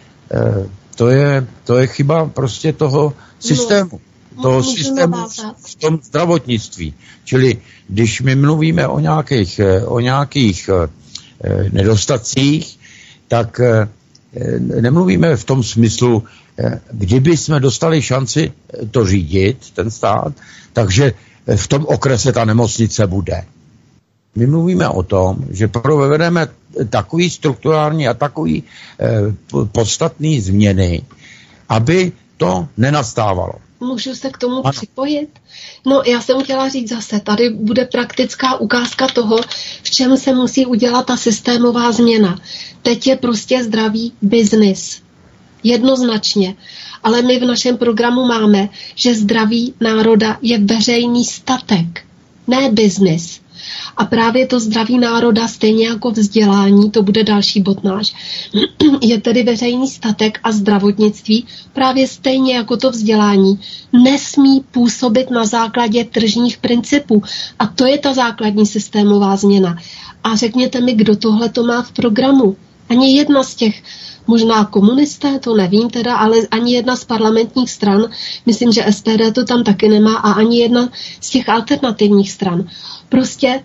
To je chyba prostě toho systému. Toho systému v tom zdravotnictví. Čili když my mluvíme o nějakých nedostatcích, tak nemluvíme v tom smyslu, kdyby jsme dostali šanci to řídit, ten stát, takže v tom okrese ta nemocnice bude. My mluvíme o tom, že provedeme takový strukturální a takový podstatný změny, aby to nenastávalo. Můžu se k tomu připojit? No, já jsem chtěla říct zase, tady bude praktická ukázka toho, v čem se musí udělat ta systémová změna. Teď je prostě zdravý biznis. Jednoznačně. Ale my v našem programu máme, že zdraví národa je veřejný statek, ne biznis. A právě to zdraví národa, stejně jako vzdělání, to bude další bod náš, je tedy veřejný statek a zdravotnictví, právě stejně jako to vzdělání, nesmí působit na základě tržních principů. A to je ta základní systémová změna. A řekněte mi, kdo tohle to má v programu. Ani jedna z těch, možná komunisté, to nevím teda, ale ani jedna z parlamentních stran, myslím, že SPD to tam taky nemá, a ani jedna z těch alternativních stran. Prostě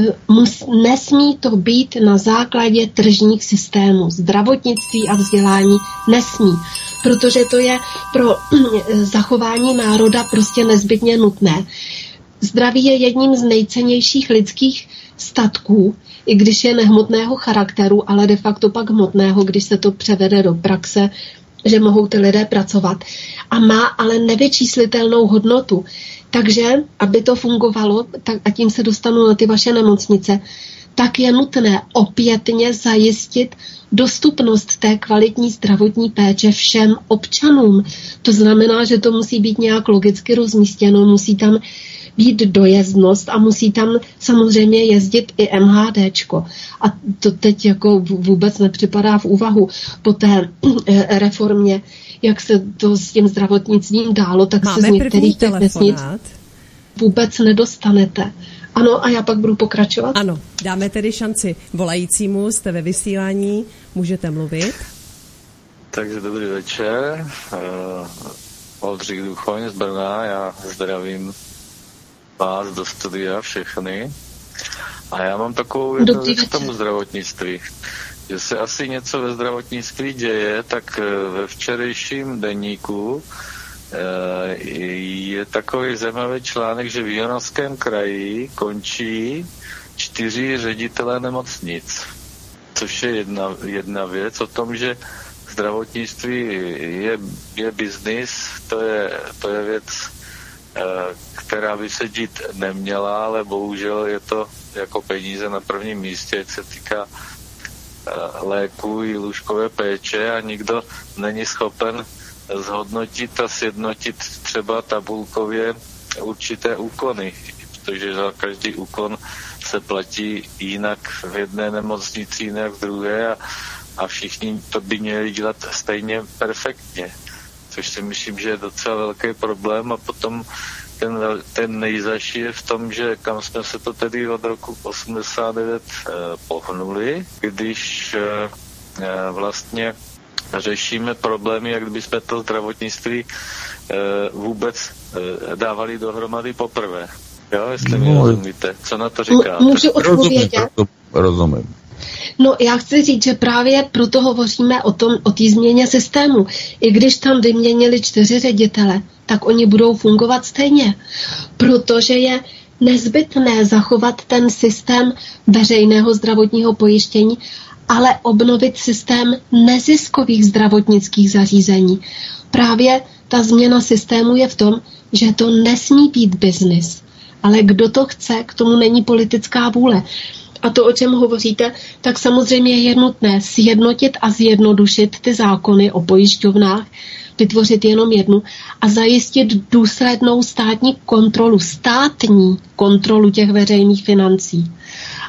nesmí to být na základě tržních systémů. Zdravotnictví a vzdělání nesmí, protože to je pro zachování národa prostě nezbytně nutné. Zdraví je jedním z nejcennějších lidských statků, i když je nehmotného charakteru, ale de facto pak hmotného, když se to převede do praxe, že mohou ty lidé pracovat. A má ale nevyčíslitelnou hodnotu. Takže, aby to fungovalo, tak, a tím se dostanu na ty vaše nemocnice, tak je nutné opětně zajistit dostupnost té kvalitní zdravotní péče všem občanům. To znamená, že to musí být nějak logicky rozmístěno, musí tam být dojezdnost a musí tam samozřejmě jezdit i MHDčko. A to teď jako vůbec nepřipadá v úvahu po té reformě, jak se to s tím zdravotnictvím dálo, tak máme se z některých těch vesnic vůbec nedostanete. Ano, a já pak budu pokračovat. Ano, dáme tedy šanci volajícímu, jste ve vysílání, můžete mluvit. Takže dobrý večer, Oldřich Duchoň z Brna, já zdravím vás do studia všechny. A já mám takovou jednu věc k tomu zdravotnictví. Že se asi něco ve zdravotnictví děje, tak ve včerejším deníku je takový zajímavý článek, že v Jihomoravském kraji končí 4 ředitelé nemocnic. Což je jedna věc o tom, že zdravotnictví je biznis, to je věc, která by se dít neměla, ale bohužel je to jako peníze na prvním místě, jak se týká léků i lůžkové péče, a nikdo není schopen zhodnotit a sjednotit třeba tabulkově určité úkony, protože za každý úkon se platí jinak v jedné nemocnici, jinak v druhé, a všichni to by měli dělat stejně perfektně, což si myslím, že je docela velký problém. A potom ten nejzaší je v tom, že kam jsme se to tedy od roku 89 pohnuli, když vlastně řešíme problémy, jak kdybychom to zdravotnictví vůbec dávali dohromady poprvé. Jo, jestli mi rozumíte. Co na to říkáte? Můžu odpovědět? Rozumím. No, já chci říct, že právě proto hovoříme o té změně systému. I když tam vyměnili 4 ředitele, tak oni budou fungovat stejně. Protože je nezbytné zachovat ten systém veřejného zdravotního pojištění, ale obnovit systém neziskových zdravotnických zařízení. Právě ta změna systému je v tom, že to nesmí být biznis. Ale kdo to chce, k tomu není politická vůle. A to, o čem hovoříte, tak samozřejmě je nutné sjednotit a zjednodušit ty zákony o pojišťovnách, vytvořit jenom jednu a zajistit důslednou státní kontrolu těch veřejných financí.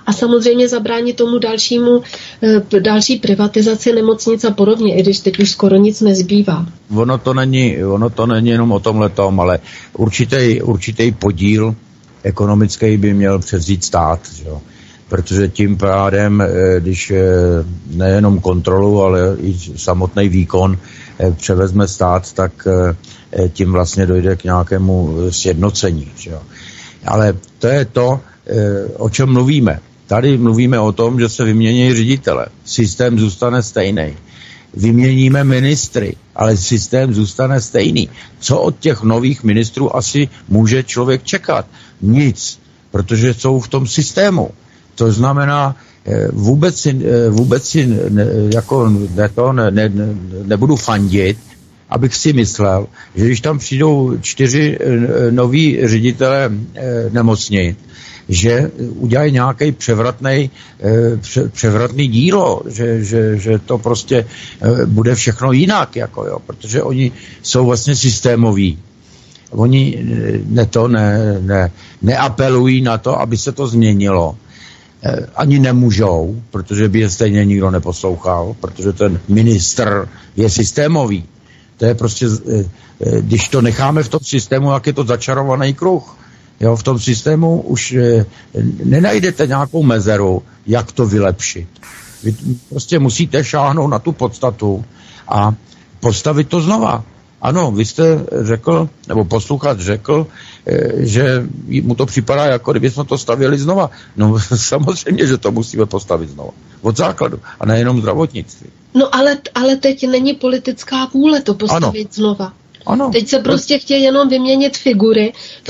A samozřejmě zabránit tomu další privatizaci nemocnic a podobně, i když teď už skoro nic nezbývá. Ono to není jenom o tomhletom, ale určitý podíl ekonomický by měl převzít stát, že jo? Protože tím pádem, když nejenom kontrolu, ale i samotný výkon převezme stát, tak tím vlastně dojde k nějakému sjednocení. Že jo? Ale to je to, o čem mluvíme. Tady mluvíme o tom, že se vymění ředitele. Systém zůstane stejný. Vyměníme ministry, ale systém zůstane stejný. Co od těch nových ministrů asi může člověk čekat? Nic, protože jsou v tom systému. To znamená, vůbec si nebudu fandit, abych si myslel, že když tam přijdou 4 noví ředitelé nemocnic, že udělají nějaký převratný dílo, že to prostě bude všechno jinak, jako jo, protože oni jsou vlastně systémoví. Oni neapelují na to, aby se to změnilo. Ani nemůžou, protože by je stejně nikdo neposlouchal, protože ten ministr je systémový. To je prostě, když to necháme v tom systému, jak je to začarovaný kruh. Jo, v tom systému už nenajdete nějakou mezeru, jak to vylepšit. Vy prostě musíte šáhnout na tu podstatu a postavit to znova. Ano, vy jste řekl, nebo posluchač řekl, že mu to připadá, jako kdyby jsme to stavěli znova. No samozřejmě, že to musíme postavit znova. Od základu. A nejenom zdravotnictví. No ale teď není politická vůle to postavit znova. Ano. Teď se prostě chtějí jenom vyměnit figury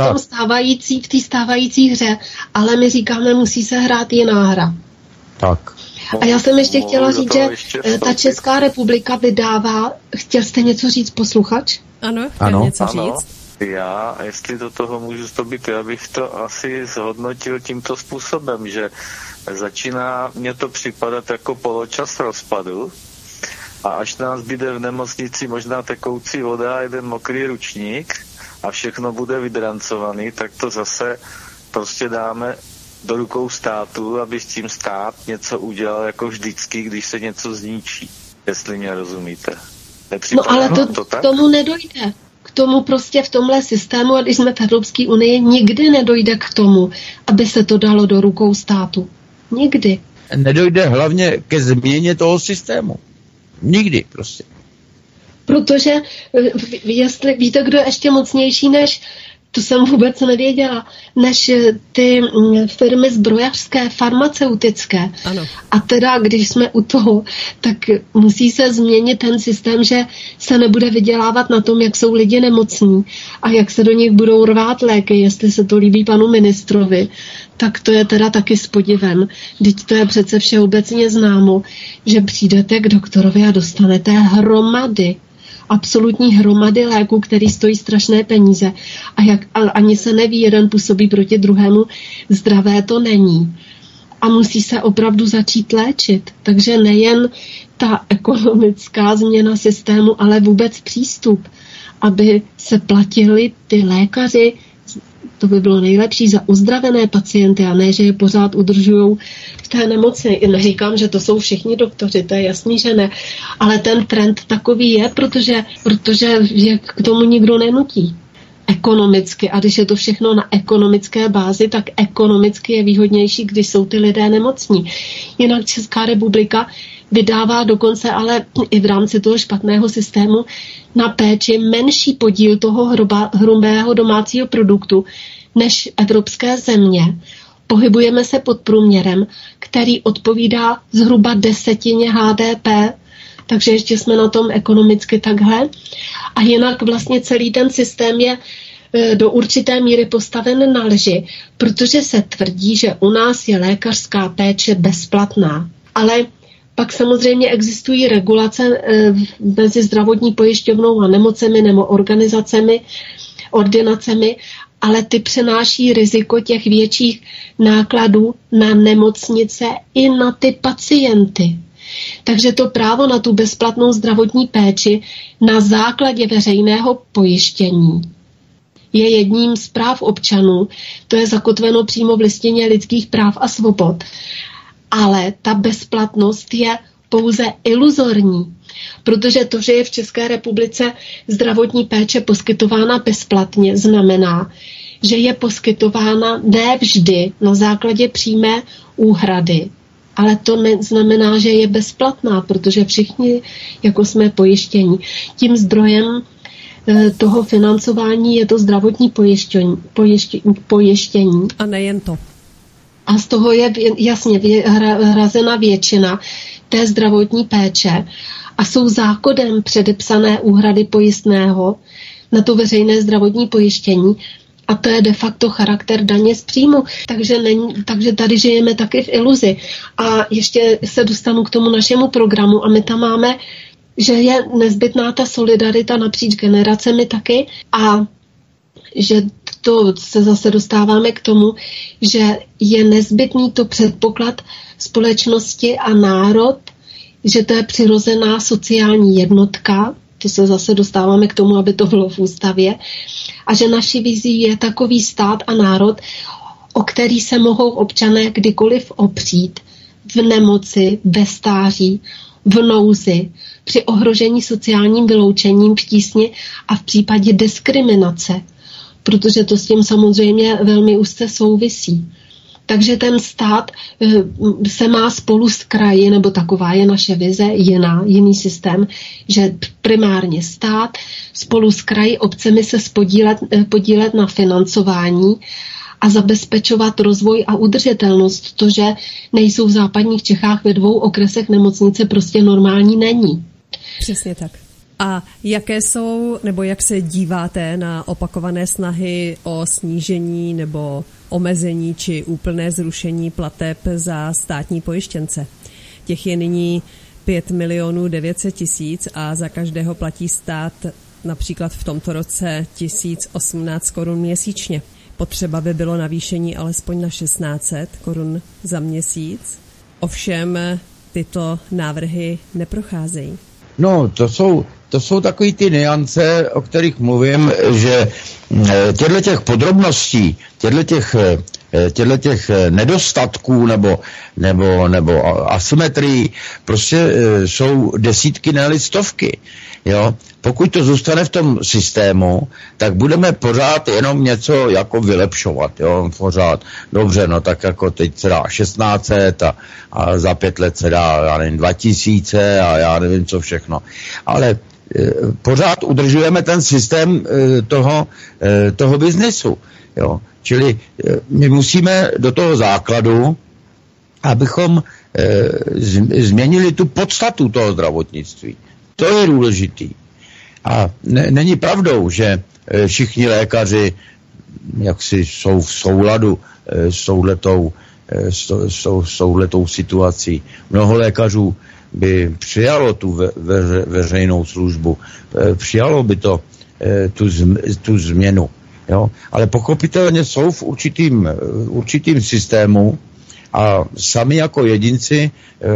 v té stávající hře, ale my říkáme, musí se hrát jiná hra. Tak. A já jsem ještě chtěla říct, že ta Česká republika vydává... Chtěl jste něco říct, posluchač? Ano, něco říct. Já, jestli do toho můžu vstoupit, já bych to asi zhodnotil tímto způsobem, že začíná mně to připadat jako poločas rozpadu a až nás bude v nemocnici možná tekoucí voda a jeden mokrý ručník a všechno bude vydrancovaný, tak to zase prostě dáme do rukou státu, aby s tím stát něco udělal jako vždycky, když se něco zničí, jestli mě rozumíte. No ale to k tomu nedojde. K tomu prostě v tomhle systému, a když jsme v Evropské unii, nikdy nedojde k tomu, aby se to dalo do rukou státu. Nikdy. Nedojde hlavně ke změně toho systému. Nikdy prostě. Protože, jestli víte, kdo je ještě mocnější než, to jsem vůbec nevěděla, než ty firmy zbrojařské, farmaceutické. Ano. A teda, když jsme u toho, tak musí se změnit ten systém, že se nebude vydělávat na tom, jak jsou lidi nemocní a jak se do nich budou rvát léky, jestli se to líbí panu ministrovi, tak to je teda taky s podivem. Vždyť to je přece všeobecně známo, že přijdete k doktorovi a dostanete absolutní hromady léků, který stojí strašné peníze. A ani se neví, jeden působí proti druhému, zdravé to není. A musí se opravdu začít léčit. Takže nejen ta ekonomická změna systému, ale vůbec přístup, aby se platili ty lékaři, to by bylo nejlepší, za uzdravené pacienty a ne, že je pořád udržujou v té nemoci. Neříkám, že to jsou všichni doktoři, to je jasný, že ne. Ale ten trend takový je, protože je k tomu nikdo nenutí. Ekonomicky. A když je to všechno na ekonomické bázi, tak ekonomicky je výhodnější, když jsou ty lidé nemocní. Jinak Česká republika vydává dokonce ale i v rámci toho špatného systému na péči menší podíl toho hrubého domácího produktu než evropské země. Pohybujeme se pod průměrem, který odpovídá zhruba 10% HDP, takže ještě jsme na tom ekonomicky takhle. A jinak vlastně celý ten systém je do určité míry postaven na lži, protože se tvrdí, že u nás je lékařská péče bezplatná. Ale pak samozřejmě existují regulace mezi zdravotní pojišťovnou a nemocemi nebo organizacemi, ordinacemi, ale ty přenáší riziko těch větších nákladů na nemocnice i na ty pacienty. Takže to právo na tu bezplatnou zdravotní péči na základě veřejného pojištění je jedním z práv občanů, to je zakotveno přímo v listině lidských práv a svobod. Ale ta bezplatnost je pouze iluzorní, protože to, že je v České republice zdravotní péče poskytována bezplatně, znamená, že je poskytována ne vždy na základě přímé úhrady, ale to neznamená, že je bezplatná, protože všichni jako jsme pojištění. Tím zdrojem toho financování je to zdravotní pojištění. A nejen to. A z toho je jasně hrazena většina té zdravotní péče a jsou zákonem předepsané úhrady pojistného na to veřejné zdravotní pojištění a to je de facto charakter daně z příjmu. Takže tady žijeme taky v iluzi. A ještě se dostanu k tomu našemu programu a my tam máme, že je nezbytná ta solidarita napříč generacemi taky a že to se zase dostáváme k tomu, že je nezbytný to předpoklad společnosti a národ, že to je přirozená sociální jednotka, to se zase dostáváme k tomu, aby to bylo v ústavě, a že naší vizí je takový stát a národ, o který se mohou občané kdykoliv opřít v nemoci, ve stáří, v nouzi, při ohrožení sociálním vyloučením, v tísni a v případě diskriminace, protože to s tím samozřejmě velmi úzce souvisí. Takže ten stát se má spolu s kraji, nebo taková je naše vize, jiný systém, že primárně stát spolu s kraji obcemi se podílet na financování a zabezpečovat rozvoj a udržitelnost. To, že nejsou v západních Čechách ve 2 okresech nemocnice, prostě normální není. Přesně tak. A jaké jsou, nebo jak se díváte na opakované snahy o snížení nebo omezení či úplné zrušení plateb za státní pojištěnce? Těch je nyní 5 900 000 a za každého platí stát například v tomto roce 1018 korun měsíčně. Potřeba by bylo navýšení alespoň na 1600 korun za měsíc. Ovšem tyto návrhy neprocházejí. No, to jsou takový ty nuance, o kterých mluvím, že těch podrobností, těch nedostatků nebo asymetrií prostě jsou desítky, ne-li stovky. Jo? Pokud to zůstane v tom systému, tak budeme pořád jenom něco jako vylepšovat. Jo? Pořád, dobře, no tak jako teď se dá 1600 a za 5 let se dá, já nevím, 2000 a já nevím co všechno. Ale pořád udržujeme ten systém toho biznesu. Jo? Čili my musíme do toho základu, abychom změnili tu podstatu toho zdravotnictví. To je důležitý. A není pravdou, že všichni lékaři jaksi jsou v souladu s touhletou situací. Mnoho lékařů by přijalo tu veřejnou službu, přijalo by to tu změnu. Jo? Ale pochopitelně jsou v určitým systému a sami jako jedinci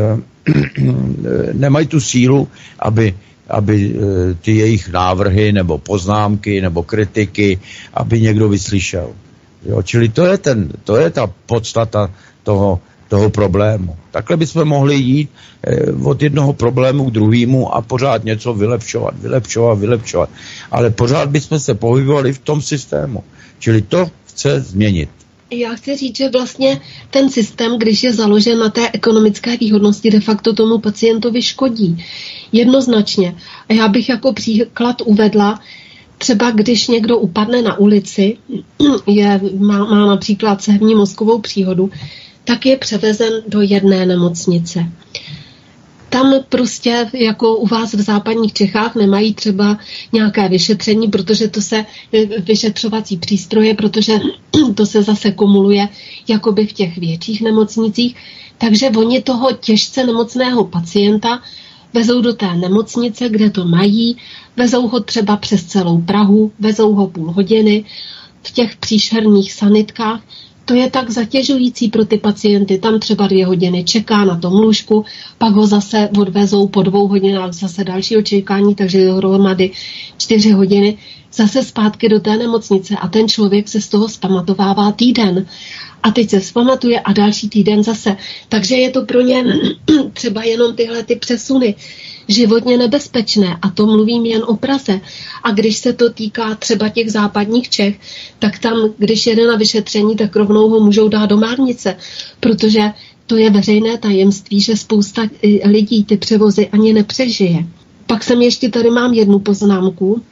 nemají tu sílu, aby ty jejich návrhy nebo poznámky nebo kritiky, aby někdo vyslyšel. Jo? Čili to je ta podstata toho problému. Takhle bychom mohli jít od jednoho problému k druhému a pořád něco vylepšovat. Ale pořád bychom se pohybovali v tom systému. Čili to chce změnit. Já chci říct, že vlastně ten systém, když je založen na té ekonomické výhodnosti, de facto tomu pacientovi škodí. Jednoznačně. A já bych jako příklad uvedla, třeba když někdo upadne na ulici, má například cévní mozkovou příhodu, tak je převezen do jedné nemocnice. Tam prostě jako u vás v západních Čechách nemají třeba nějaké vyšetření, protože to se vyšetřovací přístroje, protože to se zase kumuluje jakoby v těch větších nemocnicích. Takže oni toho těžce nemocného pacienta vezou do té nemocnice, kde to mají, vezou ho třeba přes celou Prahu, vezou ho půl hodiny v těch příšerných sanitkách. to je tak zatěžující pro ty pacienty. Tam třeba 2 hodiny čeká na tom lůžku, pak ho zase odvezou po 2 hodinách zase dalšího čekání, takže dohromady 4 hodiny zase zpátky do té nemocnice a ten člověk se z toho zpamatovává týden. A teď se vzpamatuje a další týden zase. Takže je to pro ně třeba jenom tyhle ty přesuny životně nebezpečné a to mluvím jen o Praze. A když se to týká třeba těch západních Čech, tak tam, když jede na vyšetření, tak rovnou ho můžou dát do Márnice, protože to je veřejné tajemství, že spousta lidí ty převozy ani nepřežije. Pak jsem ještě tady mám jednu poznámku,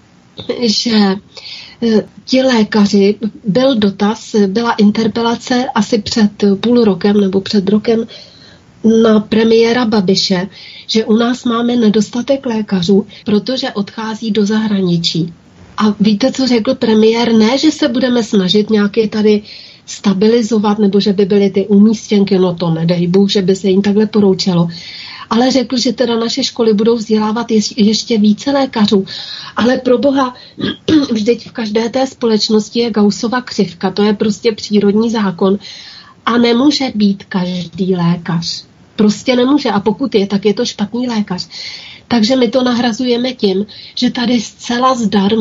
že ti lékaři, byl dotaz, byla interpelace asi před půl rokem nebo před rokem na premiéra Babiše, že u nás máme nedostatek lékařů, protože odchází do zahraničí. A víte, co řekl premiér? Ne, že se budeme snažit nějaké tady stabilizovat, nebo že by byly ty umístěnky, no to nedej Bůh, že by se jim takhle poroučelo. Ale řekl, že teda naše školy budou vzdělávat ještě více lékařů. Ale pro boha, vždyť v každé té společnosti je Gaussova křivka, to je prostě přírodní zákon a nemůže být každý lékař. Prostě nemůže a pokud je, tak je to špatný lékař. Takže my to nahrazujeme tím, že tady zcela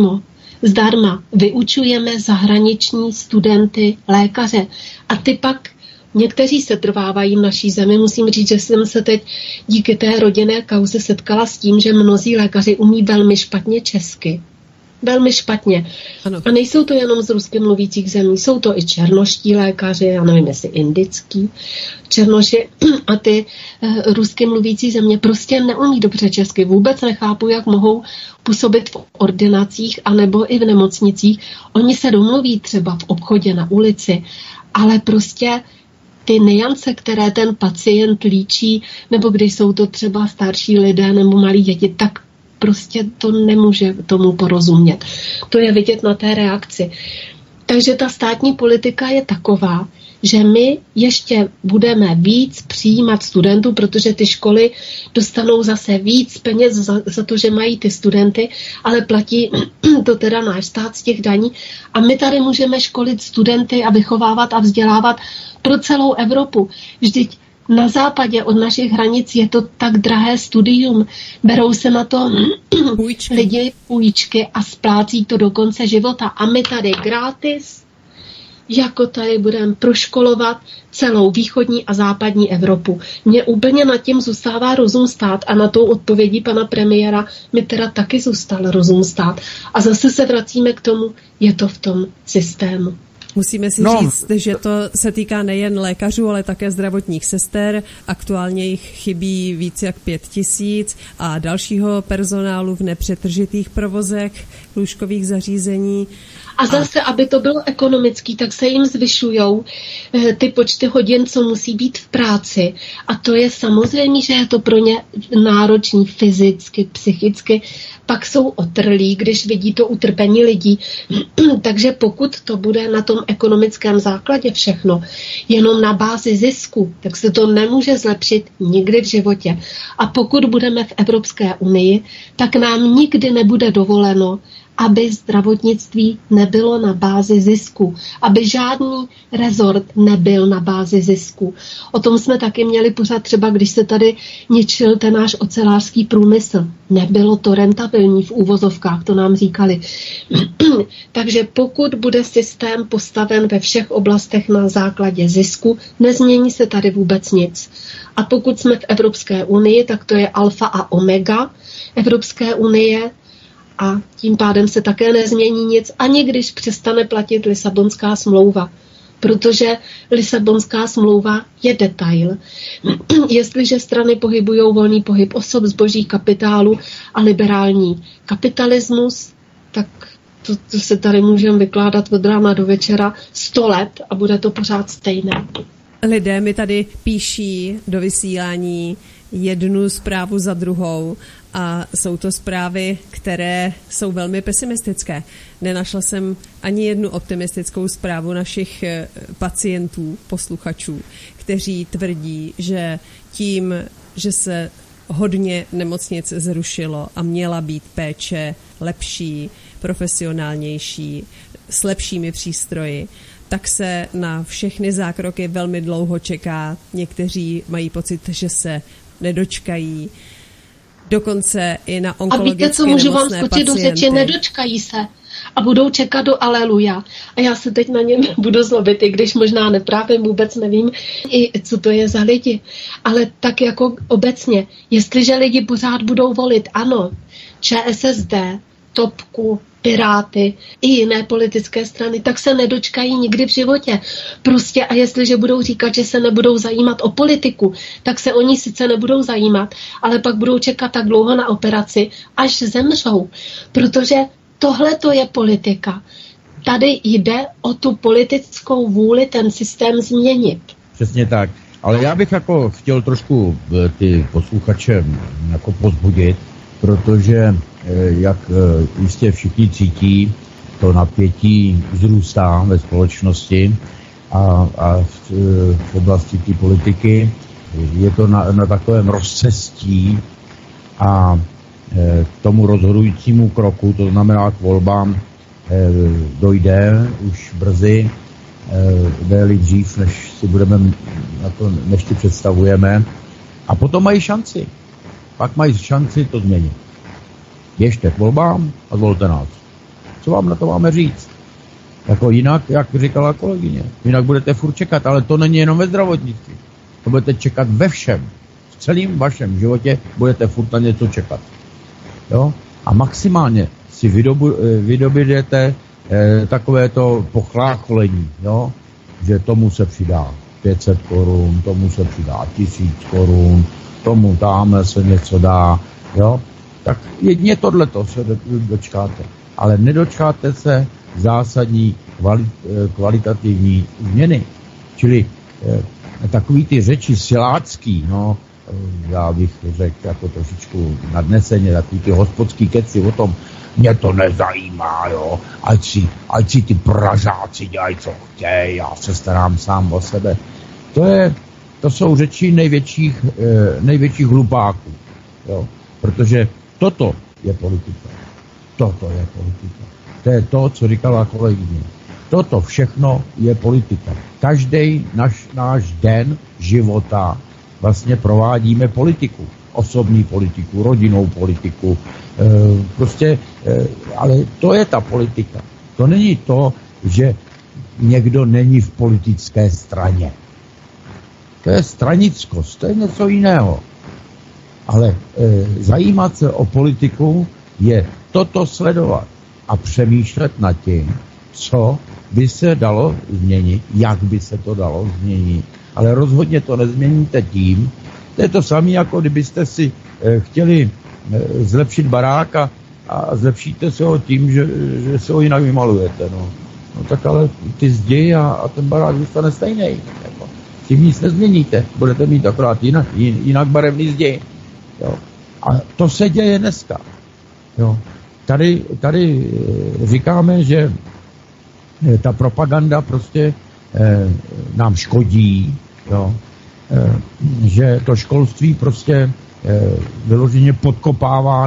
zdarma vyučujeme zahraniční studenty lékaře a ty pak někteří se trvávají v naší zemi. Musím říct, že jsem se teď díky té rodinné kauze setkala s tím, že mnozí lékaři umí velmi špatně česky. Velmi špatně. Ano. A nejsou to jenom z rusky mluvících zemí, jsou to i černoští lékaři, já nevím, jestli indický, černoši a ty rusky mluvící země prostě neumí dobře česky. Vůbec nechápu, jak mohou působit v ordinacích anebo i v nemocnicích. Oni se domluví třeba v obchodě na ulici, ale prostě ty nuance, které ten pacient líčí, nebo když jsou to třeba starší lidé nebo malí děti, tak prostě to nemůže tomu porozumět. To je vidět na té reakci. Takže ta státní politika je taková, že my ještě budeme víc přijímat studentů, protože ty školy dostanou zase víc peněz za to, že mají ty studenty, ale platí to teda náš stát z těch daní. A my tady můžeme školit studenty a vychovávat a vzdělávat pro celou Evropu. Vždyť na západě od našich hranic je to tak drahé studium. Berou se na to lidi půjčky a splácí to do konce života. A my tady gratis, jako tady budeme proškolovat celou východní a západní Evropu. Mně úplně nad tím zůstává rozum stát a na tou odpovědí pana premiéra mi teda taky zůstal rozum stát. A zase se vracíme k tomu, je to v tom systému. Musíme si říct, že to se týká nejen lékařů, ale také zdravotních sester. Aktuálně jich chybí více jak 5000 a dalšího personálu v nepřetržitých provozech lůžkových zařízení. A zase, aby to bylo ekonomický, tak se jim zvyšujou ty počty hodin, co musí být v práci. A to je samozřejmě, že je to pro ně náročný fyzicky, psychicky. Pak jsou otrlí, když vidí to utrpení lidí. Takže pokud to bude na tom ekonomickém základě všechno, jenom na bázi zisku, tak se to nemůže zlepšit nikdy v životě. A pokud budeme v Evropské unii, tak nám nikdy nebude dovoleno, aby zdravotnictví nebylo na bázi zisku, aby žádný rezort nebyl na bázi zisku. O tom jsme taky měli pořád třeba, když se tady ničil ten náš ocelářský průmysl. Nebylo to rentabilní v úvozovkách, to nám říkali. Takže pokud bude systém postaven ve všech oblastech na základě zisku, nezmění se tady vůbec nic. A pokud jsme v Evropské unii, tak to je alfa a omega Evropské unie, a tím pádem se také nezmění nic, ani když přestane platit Lisabonská smlouva. Protože Lisabonská smlouva je detail. Jestliže strany pohybují volný pohyb osob, zboží, kapitálu a liberální kapitalismus, tak to se tady můžeme vykládat od rána do večera 100 let a bude to pořád stejné. Lidé mi tady píší do vysílání jednu zprávu za druhou a jsou to zprávy, které jsou velmi pesimistické. Nenašla jsem ani jednu optimistickou zprávu našich pacientů, posluchačů, kteří tvrdí, že tím, že se hodně nemocnic zrušilo a měla být péče lepší, profesionálnější, s lepšími přístroji, tak se na všechny zákroky velmi dlouho čeká. Někteří mají pocit, že se nedočkají. Dokonce i na onkologicky nemocné pacienty. A víte, co můžu vám skočit do řeči? Nedočkají se a budou čekat do aleluja. A já se teď na ně budu zlobit, i když možná neprávě vůbec nevím, i co to je za lidi. Ale tak jako obecně, jestliže lidi pořád budou volit ANO, ČSSD, Topku, Piráty i jiné politické strany, tak se nedočkají nikdy v životě. Prostě a jestliže budou říkat, že se nebudou zajímat o politiku, tak se oni sice nebudou zajímat, ale pak budou čekat tak dlouho na operaci, až zemřou. Protože tohle to je politika. Tady jde o tu politickou vůli ten systém změnit. Přesně tak. Ale já bych jako chtěl trošku ty posluchače jako povzbudit, protože jak jistě všichni cítí, to napětí vzrůstá ve společnosti a v oblasti té politiky je to na takovém rozcestí a k tomu rozhodujícímu kroku, to znamená k volbám, dojde už brzy, jde-li dřív, než si budeme než si představujeme. A potom mají šanci. Pak mají šanci to změnit. Běžte k volbám a zvolte nás. Co vám na to máme říct? Jako jinak, jak říkala kolegyně, jinak budete furt čekat, ale to není jenom ve zdravotnictví. To budete čekat ve všem. V celém vašem životě budete furt na něco čekat. Jo? A maximálně si vydobídete takovéto pochlácholení, jo? Že tomu se přidá 500 korun, tomu se přidá 1000 korun, tomu tamhle se něco dá, jo? Tak jedině tohleto se dočkáte. Ale nedočkáte se zásadní kvalitativní změny. Čili takový ty řeči silácký, no, já bych řekl jako trošičku nadneseně, takový ty hospodský keci o tom, mě to nezajímá, jo, ať si ty Pražáci dělají, co chtějí, já se starám sám o sebe. To jsou řeči největších hlupáků, jo, protože toto je politika. Toto je politika. To je to, co říkala kolegyně. Toto všechno je politika. Každý náš den života vlastně provádíme politiku. Osobní politiku, rodinnou politiku. Ale to je ta politika. To není to, že někdo není v politické straně. To je stranickost, to je něco jiného. Ale zajímat se o politiku je toto sledovat a přemýšlet nad tím, co by se dalo změnit, jak by se to dalo změnit. Ale rozhodně to nezměníte tím, to je to samé, jako kdybyste si chtěli zlepšit barák a zlepšíte se ho tím, že se ho jinak vymalujete. No tak ale ty zdi a ten barák zůstane stejný. Jako, tím nic nezměníte, budete mít akorát jinak barevný zdi. Jo. A to se děje dneska. Jo. Tady říkáme, že ta propaganda prostě nám škodí, jo. Že to školství prostě vyloženě podkopává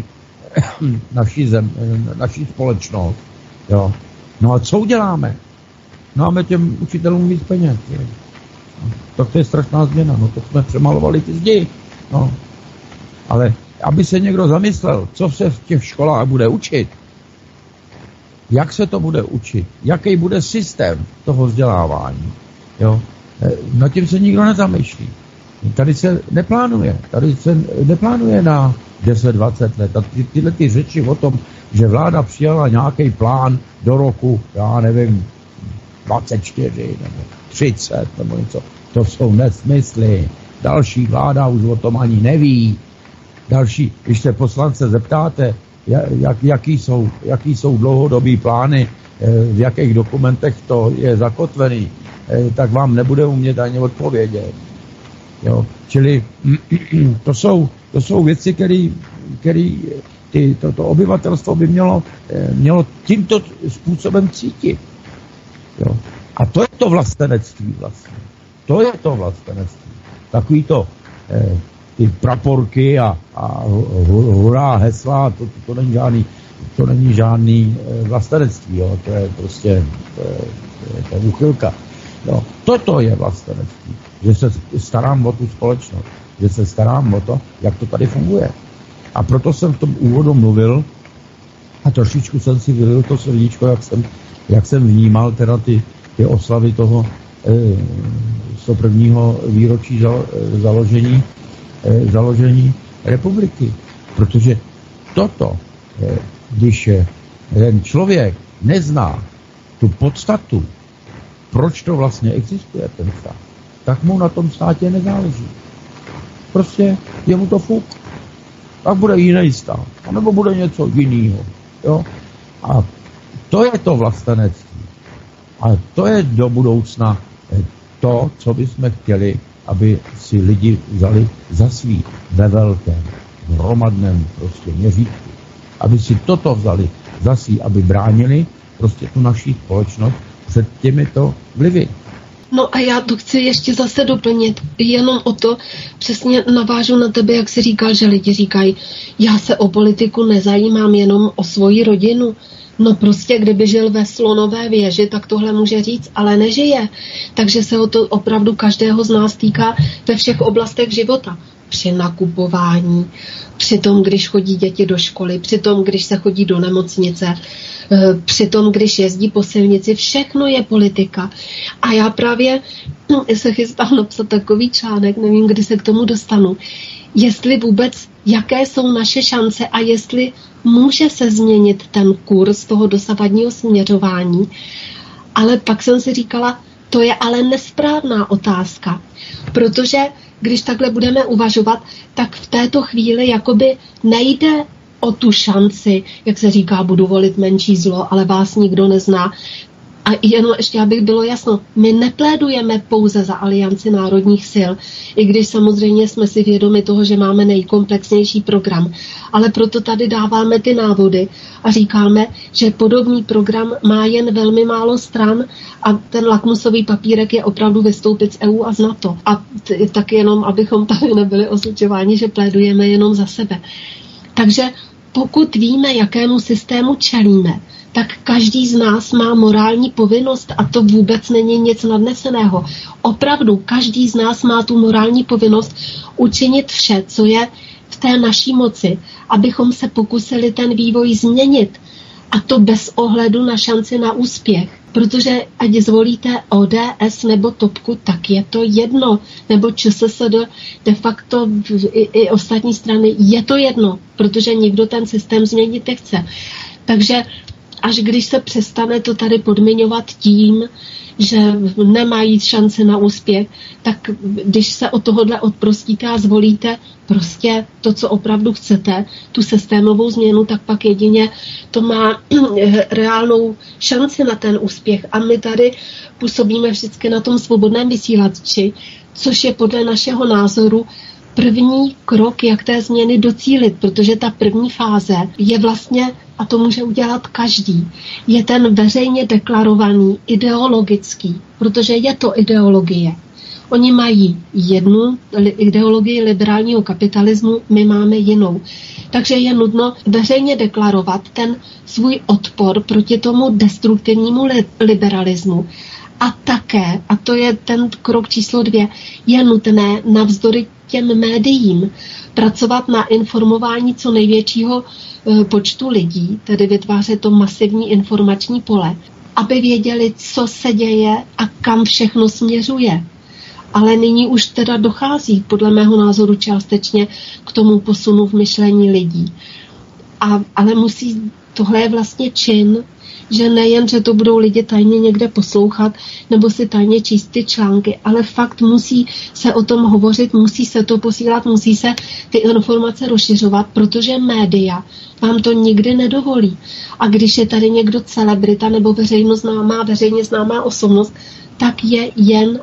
naší společnost. Jo. No a co uděláme? Máme těm učitelům víc peněz. Tak to je strašná změna. No to jsme přemalovali ty zdi. No. Ale aby se někdo zamyslel, co se v těch školách bude učit, jak se to bude učit, jaký bude systém toho vzdělávání, jo? Nad tím se nikdo nezamýšlí. Tady se neplánuje na 10-20 let. A tyhle ty řeči o tom, že vláda přijala nějaký plán do roku, já nevím, 24 nebo 30 nebo něco, to jsou nesmysly. Další vláda už o tom ani neví. Další, když se poslance zeptáte, jaký jsou dlouhodobý plány, v jakých dokumentech to je zakotvený, tak vám nebude umět ani odpovědět. Jo? Čili to jsou věci, které to obyvatelstvo by mělo tímto způsobem cítit. Jo? A to je to vlastenectví vlastně. To je to vlastenectví. Takový to ty praporky a hurá hesla, to není žádný. to není žádný vlastenectví, jo? To je prostě to je úchylka. No, toto je vlastenectví, že se starám o tu společnost, že se starám o to, jak to tady funguje. A proto jsem v tom úvodu mluvil a trošičku jsem si vylil to srdíčko, jak jsem vnímal teda ty oslavy toho 101. výročí založení republiky. Protože toto, když ten člověk nezná tu podstatu, proč to vlastně existuje, ten stát, tak mu na tom státě nezáleží. Prostě je mu to fuk. Tak bude jiný stát, anebo bude něco jiného. Jo? A to je to vlastenectví. A to je do budoucna to, co bychom chtěli, aby si lidi vzali za svý ve velkém, hromadném prostě měřítku. Aby si toto vzali za svý, aby bránili prostě tu naši společnost před těmito vlivy. No a já to chci ještě zase doplnit. Jenom o to přesně navážu na tebe, jak jsi říkal, že lidi říkají, já se o politiku nezajímám, jenom o svoji rodinu. No prostě, kdyby žil ve slonové věži, tak tohle může říct, ale nežije. Takže se o to opravdu každého z nás týká ve všech oblastech života. Při nakupování, při tom, když chodí děti do školy, při tom, když se chodí do nemocnice, při tom, když jezdí po silnici, všechno je politika. A já právě se chystám napsat takový článek, nevím, kdy se k tomu dostanu, jestli vůbec, jaké jsou naše šance a jestli může se změnit ten kurz toho dosavadního směřování. Ale pak jsem si říkala, to je ale nesprávná otázka, protože když takhle budeme uvažovat, tak v této chvíli jakoby nejde o tu šanci, jak se říká, budu volit menší zlo, ale vás nikdo nezná. A jenom ještě, abych bylo jasno, my neplédujeme pouze za Alianci národních sil, i když samozřejmě jsme si vědomi toho, že máme nejkomplexnější program. Ale proto tady dáváme ty návody a říkáme, že podobný program má jen velmi málo stran a ten lakmusový papírek je opravdu vystoupit z EU a z NATO. A tak jenom, abychom tady nebyli osočováni, že plédujeme jenom za sebe. Takže pokud víme, jakému systému čelíme, tak každý z nás má morální povinnost a to vůbec není nic nadneseného. Opravdu každý z nás má tu morální povinnost učinit vše, co je v té naší moci, abychom se pokusili ten vývoj změnit. A to bez ohledu na šanci na úspěch. Protože ať zvolíte ODS nebo Topku, tak je to jedno. Nebo ČSSD, de facto i ostatní strany, je to jedno. Protože nikdo ten systém změnit nechce. Takže až když se přestane to tady podmiňovat tím, že nemají šanci na úspěch, tak když se od tohohle odprostíte a zvolíte prostě to, co opravdu chcete, tu systémovou změnu, tak pak jedině to má reálnou šanci na ten úspěch. A my tady působíme vždycky na tom svobodném vysílači, což je podle našeho názoru první krok, jak té změny docílit, protože ta první fáze je vlastně, a to může udělat každý, je ten veřejně deklarovaný ideologický, protože je to ideologie. Oni mají jednu ideologii liberálního kapitalismu, my máme jinou. Takže je nutno veřejně deklarovat ten svůj odpor proti tomu destruktivnímu liberalismu. A také, a to je ten krok číslo 2, je nutné navzdory těm médiím pracovat na informování co největšího počtu lidí, tedy vytvářet to masivní informační pole, aby věděli, co se děje a kam všechno směřuje. Ale nyní už teda dochází, podle mého názoru částečně, k tomu posunu v myšlení lidí. Ale tohle je vlastně čin, že nejen, že to budou lidi tajně někde poslouchat nebo si tajně číst ty články, ale fakt musí se o tom hovořit, musí se to posílat, musí se ty informace rozšiřovat, protože média vám to nikdy nedovolí. A když je tady někdo celebrita nebo veřejně známá osobnost, tak je jen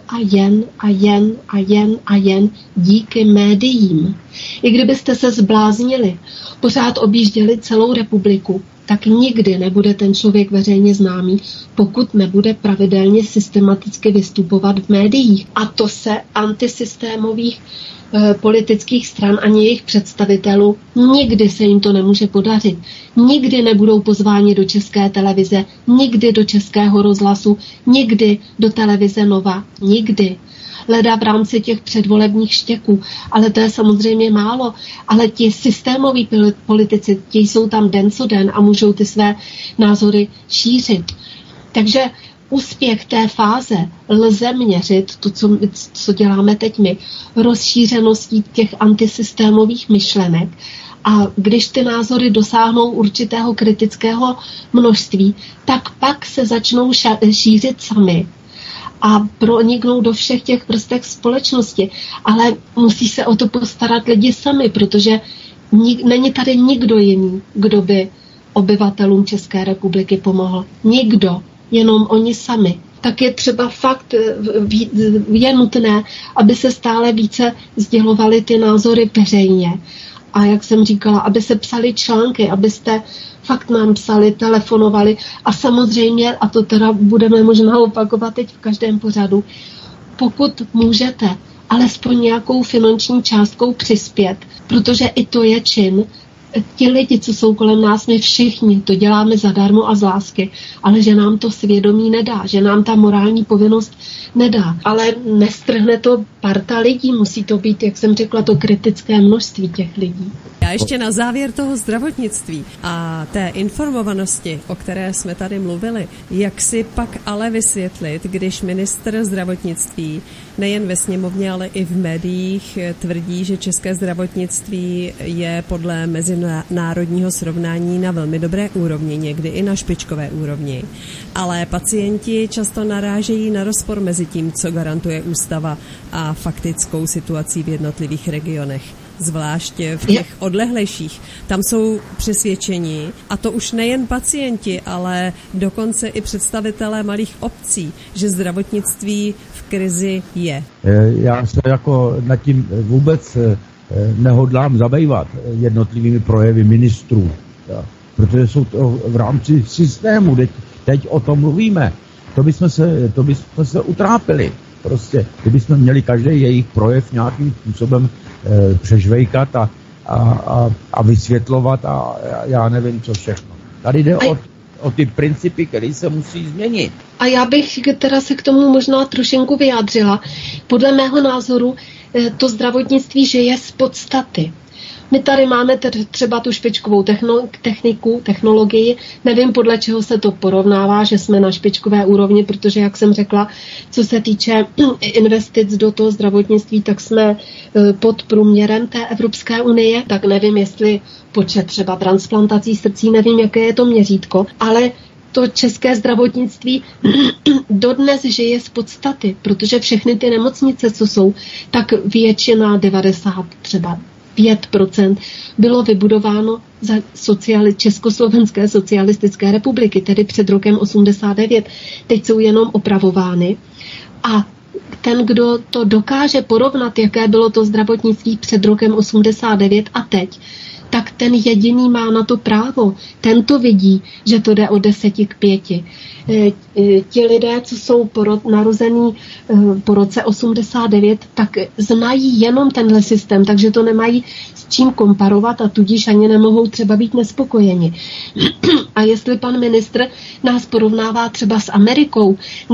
a jen díky médiím. I kdybyste se zbláznili, pořád objížděli celou republiku, tak nikdy nebude ten člověk veřejně známý, pokud nebude pravidelně systematicky vystupovat v médiích. A to se antisystémových politických stran ani jejich představitelů, nikdy se jim to nemůže podařit. Nikdy nebudou pozváni do České televize, nikdy do Českého rozhlasu, nikdy do televize Nova, nikdy. Leda v rámci těch předvolebních štěků, ale to je samozřejmě málo. Ale ti systémoví politici, ti jsou tam den co den a můžou ty své názory šířit. Takže úspěch té fáze lze měřit, to, co děláme teď my, rozšířeností těch antisystémových myšlenek. A když ty názory dosáhnou určitého kritického množství, tak pak se začnou šířit sami a proniknou do všech těch vrstev společnosti. Ale musí se o to postarat lidi sami, protože není tady nikdo jiný, kdo by obyvatelům České republiky pomohl. Nikdo, jenom oni sami. Tak je třeba fakt, je nutné, aby se stále více sdělovaly ty názory veřejně. A jak jsem říkala, aby se psaly články, abyste fakt nám psali, telefonovali a samozřejmě, a to teda budeme možná opakovat teď v každém pořadu, pokud můžete alespoň nějakou finanční částkou přispět, protože i to je čin. Ti lidi, co jsou kolem nás, my všichni to děláme zadarmo a z lásky, ale že nám to svědomí nedá, že nám ta morální povinnost nedá. Ale nestrhne to parta lidí, musí to být, jak jsem řekla, to kritické množství těch lidí. Já ještě na závěr toho zdravotnictví a té informovanosti, o které jsme tady mluvili, jak si pak ale vysvětlit, když ministr zdravotnictví nejen ve sněmovně, ale i v médiích tvrdí, že české zdravotnictví je podle mezinárodního srovnání na velmi dobré úrovni, někdy i na špičkové úrovni. Ale pacienti často narážejí na rozpor mezi tím, co garantuje ústava a faktickou situací v jednotlivých regionech. Zvlášť v těch odlehlejších. Tam jsou přesvědčeni, a to už nejen pacienti, ale dokonce i představitelé malých obcí, že zdravotnictví v krizi je. Já se jako nad tím vůbec nehodlám zabývat jednotlivými projevy ministrů, protože jsou to v rámci systému, teď o tom mluvíme. To bychom se utrápili. Prostě, kdybychom měli každý jejich projev nějakým způsobem přežvejkat a vysvětlovat a já nevím, co všechno. Tady jde o ty principy, které se musí změnit. A já bych teda se k tomu možná trošinku vyjádřila. Podle mého názoru to zdravotnictví žije z podstaty. My tady máme třeba tu špičkovou technologii, nevím, podle čeho se to porovnává, že jsme na špičkové úrovni, protože, jak jsem řekla, co se týče investic do toho zdravotnictví, tak jsme pod průměrem té Evropské unie, tak nevím, jestli počet třeba transplantací srdcí, nevím, jaké je to měřítko, ale to české zdravotnictví dodnes žije z podstaty, protože všechny ty nemocnice, co jsou, tak většina 90 třeba 5% bylo vybudováno za Československé socialistické republiky, tedy před rokem 89. Teď jsou jenom opravovány. A ten, kdo to dokáže porovnat, jaké bylo to zdravotnictví před rokem 89 a teď, tak ten jediný má na to právo. Ten to vidí, že to jde o 10:5. Ti lidé, co jsou narození po roce 89, tak znají jenom tenhle systém, takže to nemají s čím komparovat a tudíž ani nemohou třeba být nespokojeni. A jestli pan ministr nás porovnává třeba s Amerikou,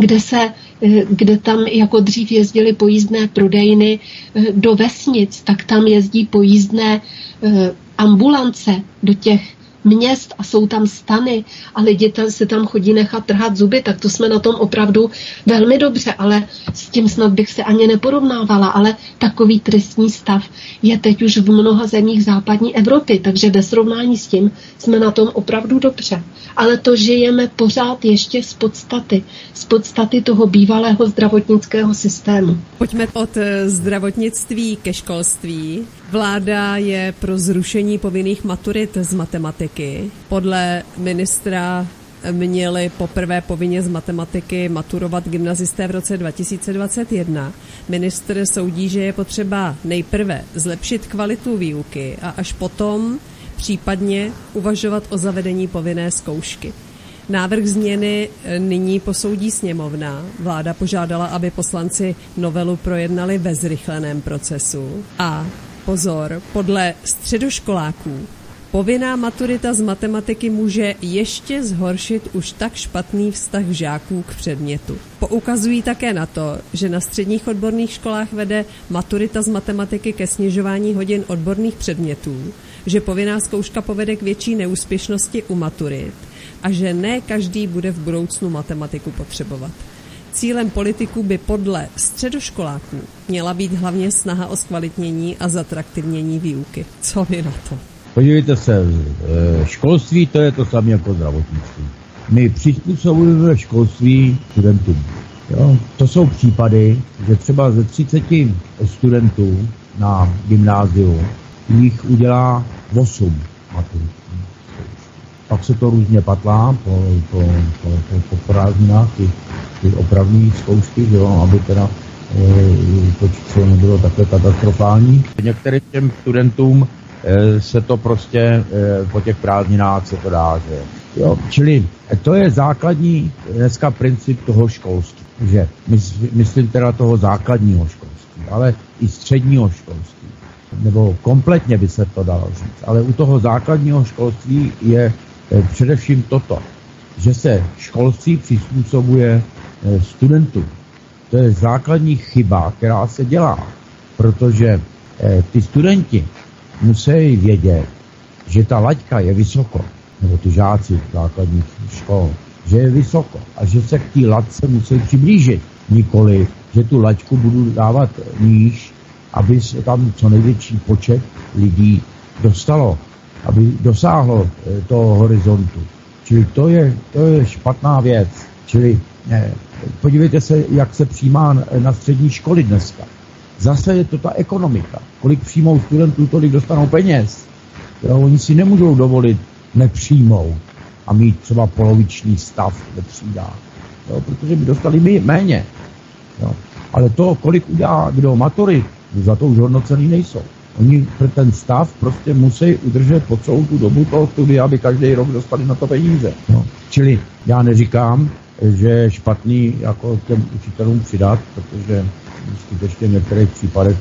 kde tam jako dřív jezdili pojízdné prodejny do vesnic, tak tam jezdí pojízdné ambulance do těch měst a jsou tam stany a lidi se tam chodí nechat trhat zuby, tak to jsme na tom opravdu velmi dobře, ale s tím snad bych se ani neporovnávala, ale takový tristní stav je teď už v mnoha zemích západní Evropy, takže ve srovnání s tím jsme na tom opravdu dobře. Ale to žijeme pořád ještě z podstaty toho bývalého zdravotnického systému. Pojďme od zdravotnictví ke školství. Vláda je pro zrušení povinných maturit z matematiky. Podle ministra měli poprvé povinně z matematiky maturovat gymnazisté v roce 2021. Ministr soudí, že je potřeba nejprve zlepšit kvalitu výuky a až potom případně uvažovat o zavedení povinné zkoušky. Návrh změny nyní posoudí sněmovna. Vláda požádala, aby poslanci novelu projednali ve zrychleném procesu. A pozor, podle středoškoláků povinná maturita z matematiky může ještě zhoršit už tak špatný vztah žáků k předmětu. Poukazují také na to, že na středních odborných školách vede maturita z matematiky ke snižování hodin odborných předmětů, že povinná zkouška povede k větší neúspěšnosti u maturit a že ne každý bude v budoucnu matematiku potřebovat. Cílem politiků by podle středoškoláků měla být hlavně snaha o zkvalitnění a zatraktivnění výuky. Co vy na to? Podívejte se, školství to je to samé jako zdravotnictví. My přizpůsobujeme školství studentům. Jo? To jsou případy, že třeba ze 30 studentů na gymnáziu jich udělá 8 maturitní. Pak se to různě patlá po prázdninách, ty opravní zkoušky, že jo, aby teda to číslo nebylo takhle katastrofální. Některým těm studentům se to prostě po těch prázdninách se to dá, že jo. Čili to je základní dneska princip toho školství, že myslím teda toho základního školství, ale i středního školství, nebo kompletně by se to dalo říct, ale u toho základního školství je především toto, že se školství přizpůsobuje studentům. To je základní chyba, která se dělá, protože ty studenti musí vědět, že ta laťka je vysoko, nebo ty žáci základních škol, že je vysoko a že se k té laťce musí přiblížit. Nikoli, že tu laťku budu dávat níž, aby se tam co největší počet lidí dostalo, aby dosáhlo toho horizontu. Čili to je špatná věc. Čili podívejte se, jak se přijímá na střední školy dneska. Zase je to ta ekonomika. Kolik přijmou studentů, tolik dostanou peněz. Jo, oni si nemůžou dovolit nepřijmout a mít třeba poloviční stav ve třídách. Jo, protože by dostali méně. Jo. Ale to, kolik udělá kdo maturit, za to už hodnocený nejsou. Oni ten stav prostě musí udržet po celou tu dobu toho studia, aby každý rok dostali na to peníze. No. Čili já neříkám, že je špatný jako těm učitelům přidat, protože skutečně v některých případech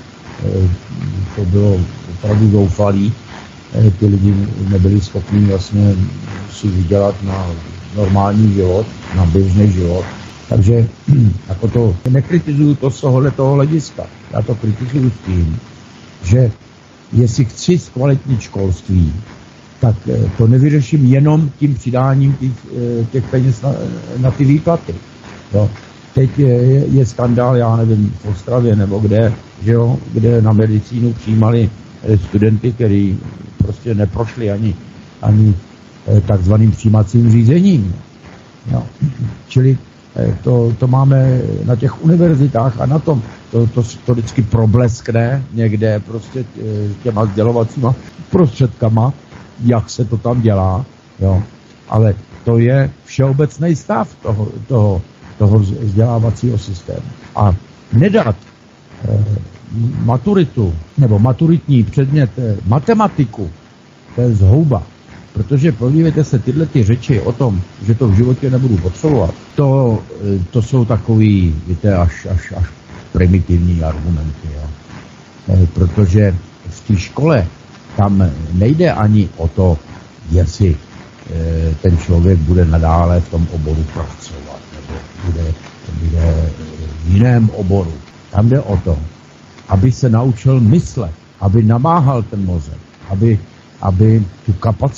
to bylo opravdu zoufalý. Ty lidi nebyli schopni vlastně si vydělat na normální život, na běžný život. Takže jako to nekritizuju to z tohoto hlediska. Já to kritizuju s tím, že jestli chci zkvalitnit školství, tak to nevyřeším jenom tím přidáním těch peněz na ty výplaty. Jo. Teď je skandál, já nevím, v Ostravě nebo kde, že jo, kde na medicínu přijímali studenty, kteří prostě neprošli ani takzvaným přijímacím řízením. Jo. Čili to máme na těch univerzitách a na tom to vždycky probleskne někde prostě těma sdělovacíma prostředkama, jak se to tam dělá, jo. Ale to je všeobecný stav toho vzdělávacího systému. A nedat maturitu nebo maturitní předmět matematiku, to je zhouba. Protože podívejte se, tyhle ty řeči o tom, že to v životě nebudu potřebovat, to jsou takový, víte, až primitivní argumenty. Jo. Protože v té škole tam nejde ani o to, jestli ten člověk bude nadále v tom oboru pracovat, nebo bude v jiném oboru. Tam jde o to, aby se naučil myslet, aby namáhal ten mozek, aby tu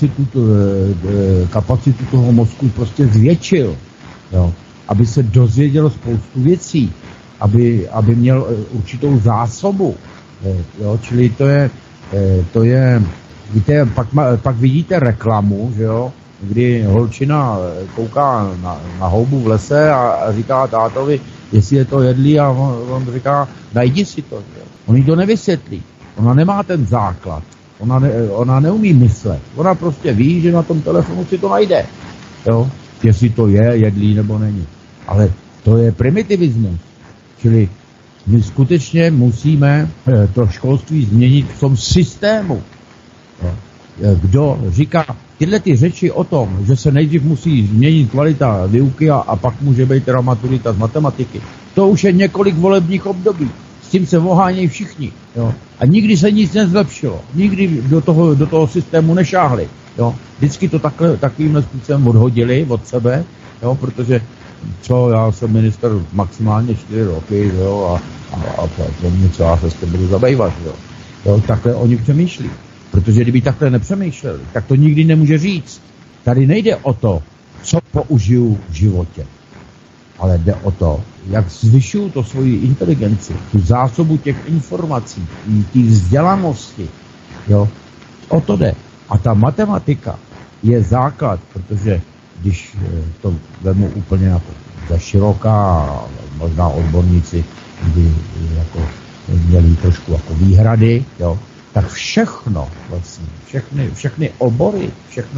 kapacitu toho mozku prostě zvětšil, jo. Aby se dozvěděl spoustu věcí, aby měl určitou zásobu. Jo. Čili to je víte, pak vidíte reklamu, že jo, kdy holčina kouká na houbu v lese a říká tátovi, jestli je to jedlí, a on říká, najdi si to. Že? On jí to nevysvětlí. Ona nemá ten základ. Ona neumí myslet. Ona prostě ví, že na tom telefonu si to najde. Jo? Jestli to je jedlí nebo není. Ale to je primitivismus. Čili my skutečně musíme to školství změnit v tom systému. Jo? kdo říká tyhle ty řeči o tom, že se nejdřív musí změnit kvalita výuky a pak může být teda maturita z matematiky, to už je několik volebních období. S tím se ohánějí všichni. Jo. A nikdy se nic nezlepšilo. Nikdy do toho systému nešáhli. Jo. Vždycky to takovýmhle způsobem odhodili od sebe, jo, protože já jsem minister maximálně 4 roky, jo, a pro mě co já se s tím budu zabývat. Jo, takhle oni přemýšlí. Protože kdyby takhle nepřemýšleli, tak to nikdy nemůže říct. Tady nejde o to, co použiju v životě, ale jde o to, jak zvyšuju to svoji inteligenci, tu zásobu těch informací, té vzdělanosti. Jo? O to jde. A ta matematika je základ, protože když to vemu úplně jako za široká, možná odborníci by jako měli trošku jako výhrady, jo? Tak všechno vlastně, všechny obory,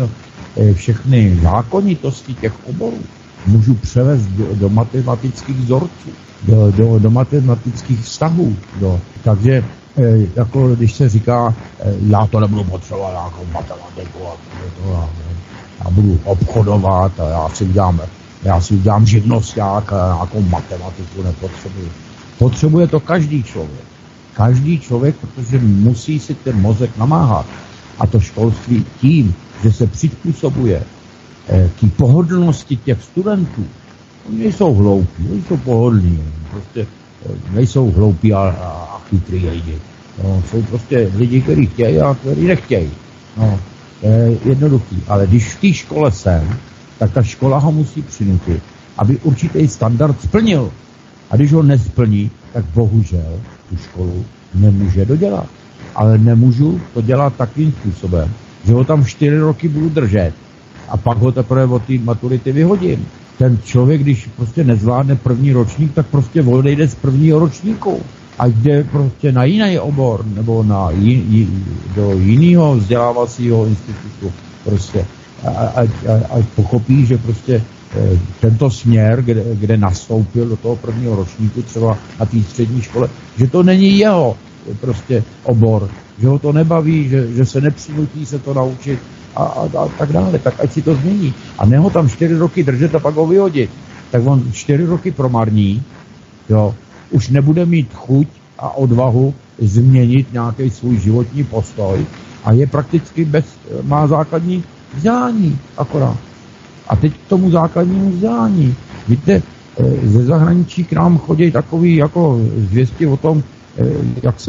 všechny zákonitosti těch oborů můžu převést do matematických vzorců, do matematických vztahů. Takže jako když se říká, já to nebudu potřebovat nějakou matematiku, já budu obchodovat a já si udělám živnosťák a nějakou matematiku nepotřebuji. Potřebuje to každý člověk. Každý člověk, protože musí si ten mozek namáhat. A to školství tím, že se přizpůsobuje k pohodlnosti těch studentů. Oni nejsou hloupí, oni jsou pohodlní. Prostě nejsou hloupí a chytrý lidi. No, jsou prostě lidi, kteří chtějí a kteří nechtějí. No, je jednoduchý. Ale když v té škole jsem, tak ta škola ho musí přinutit, aby určitý standard splnil. A když ho nesplní, tak bohužel tu školu nemůže dodělat. Ale nemůžu to dělat takým způsobem, že ho tam 4 roky budu držet a pak ho teprve od té maturity vyhodím. Ten člověk, když prostě nezvládne první ročník, tak prostě odejde z prvního ročníku a jde prostě na jiný obor nebo do jiného vzdělávacího institutu. Prostě ať pochopí, že prostě tento směr, kde nastoupil do toho prvního ročníku, třeba na té střední škole, že to není jeho prostě obor, že ho to nebaví, že se nepřinutí se to naučit a tak dále. Tak ať si to změní. A ne ho tam 4 roky držet a pak ho vyhodit. Tak on 4 roky promarní, jo, už nebude mít chuť a odvahu změnit nějaký svůj životní postoj a je prakticky má základní vzdělání akorát. A teď k tomu základnímu vzdělání. Víte, ze zahraničí k nám chodí takový jako zvěsti o tom, jak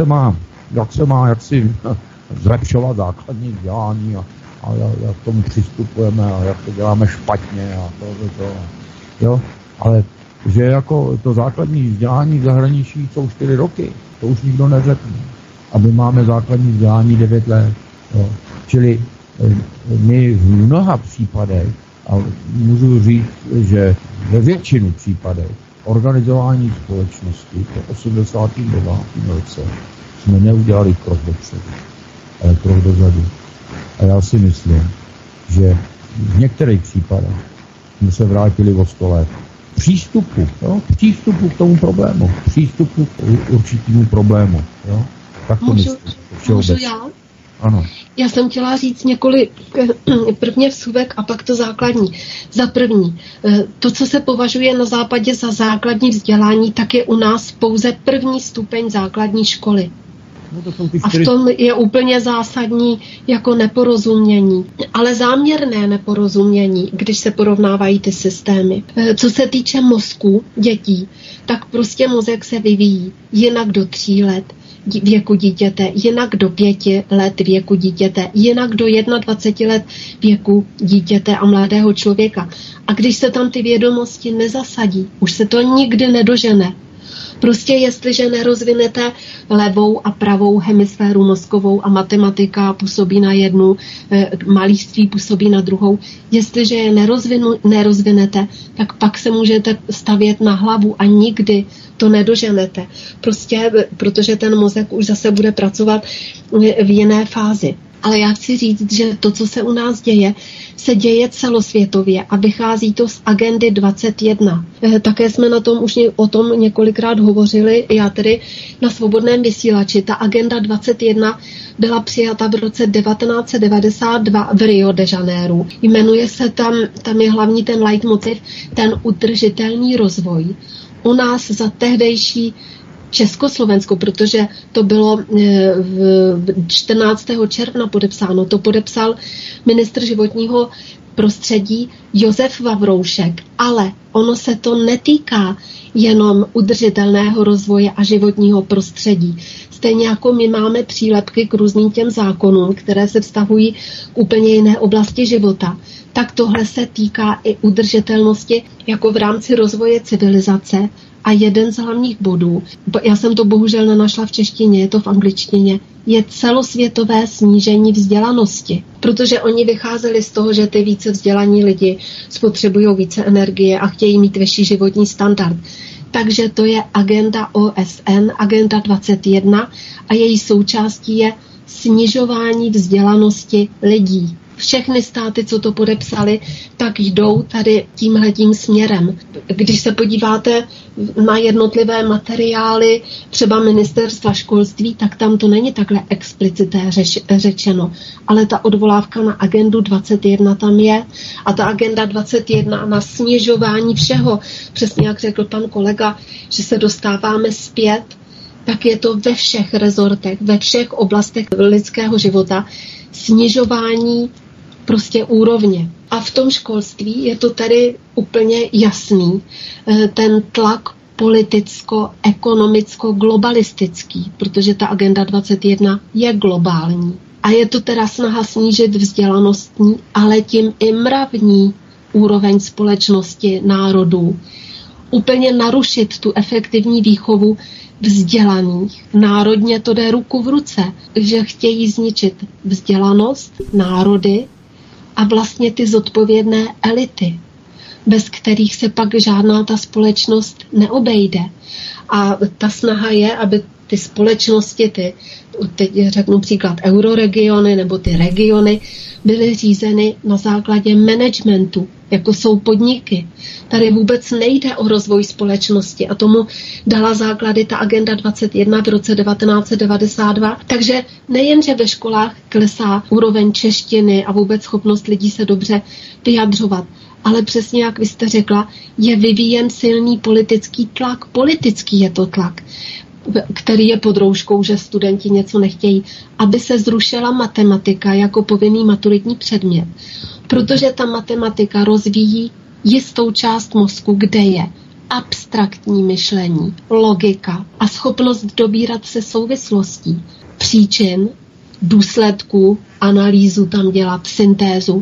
si zlepšovat základní vzdělání a jak k tomu přistupujeme a jak to děláme špatně a to. Jo? Ale že jako to základní vzdělání v zahraničí jsou 4 roky, to už nikdo neřekne. A my máme základní vzdělání 9 let. Jo? Čili my v mnoha případech, a můžu říct, že ve většinu případech organizování společnosti po 89. roce jsme neudělali krok dopředu, ale krok dozadu. A já si myslím, že v některých případech jsme se vrátili o 100 let. Přístupu k tomu problému, přístupu k určitému problému. Jo? Tak to myslím. Můžu já? Ano. Já jsem chtěla říct několik, prvně vsuvek a pak to základní. Za první, to, co se považuje na západě za základní vzdělání, tak je u nás pouze první stupeň základní školy. A v tom je úplně zásadní jako neporozumění, ale záměrné neporozumění, když se porovnávají ty systémy. Co se týče mozku dětí, tak prostě mozek se vyvíjí jinak do 3 let věku dítěte, jinak do 5 let věku dítěte, jinak do 21 let věku dítěte a mladého člověka. A když se tam ty vědomosti nezasadí, už se to nikdy nedožene. Prostě jestliže nerozvinete levou a pravou hemisféru mozkovou a matematika působí na jednu, malířství působí na druhou, jestliže je nerozvinete, tak pak se můžete stavět na hlavu a nikdy to nedoženete. Prostě, protože ten mozek už zase bude pracovat v jiné fázi. Ale já chci říct, že to, co se u nás děje, se děje celosvětově a vychází to z agendy 21. Také jsme o tom několikrát hovořili, já tedy na Svobodném vysílači. Ta agenda 21 byla přijata v roce 1992 v Rio de Janeiro. Jmenuje se tam je hlavní ten leitmotiv, ten udržitelný rozvoj. U nás za tehdejší Československo, protože to bylo 14. června podepsáno. To podepsal ministr životního prostředí Josef Vavroušek. Ale ono se to netýká jenom udržitelného rozvoje a životního prostředí. Stejně jako my máme přílepky k různým těm zákonům, které se vztahují k úplně jiné oblasti života, tak tohle se týká i udržitelnosti jako v rámci rozvoje civilizace. A jeden z hlavních bodů, já jsem to bohužel nenašla v češtině, je to v angličtině, je celosvětové snížení vzdělanosti. Protože oni vycházeli z toho, že ty více vzdělaní lidi spotřebují více energie a chtějí mít vyšší životní standard. Takže to je agenda OSN, agenda 21 a její součástí je snižování vzdělanosti lidí. Všechny státy, co to podepsali, tak jdou tady tímhletím směrem. Když se podíváte na jednotlivé materiály třeba ministerstva školství, tak tam to není takhle explicité řečeno. Ale ta odvolávka na agendu 21 tam je. A ta agenda 21 na snižování všeho, přesně jak řekl pan kolega, že se dostáváme zpět, tak je to ve všech rezortech, ve všech oblastech lidského života, snižování prostě úrovně. A v tom školství je to tady úplně jasný. Ten tlak politicko-ekonomicko-globalistický, protože ta agenda 21 je globální. A je to teda snaha snížit vzdělanostní, ale tím i mravní úroveň společnosti, národů. Úplně narušit tu efektivní výchovu vzdělaných. Národně to jde ruku v ruce, že chtějí zničit vzdělanost, národy a vlastně ty zodpovědné elity, bez kterých se pak žádná ta společnost neobejde. A ta snaha je, aby ty společnosti, teď řeknu příklad euroregiony nebo ty regiony, byly řízeny na základě managementu, jako jsou podniky. Tady vůbec nejde o rozvoj společnosti a tomu dala základy ta agenda 21 v roce 1992. Takže nejenže ve školách klesá úroveň češtiny a vůbec schopnost lidí se dobře vyjadřovat, ale přesně jak vy jste řekla, je vyvíjen silný politický tlak. Politický je to tlak, který je pod rouškou, že studenti něco nechtějí, aby se zrušila matematika jako povinný maturitní předmět. Protože ta matematika rozvíjí jistou část mozku, kde je abstraktní myšlení, logika a schopnost dobírat se souvislostí, příčin, důsledků, analýzu tam dělat, syntézu.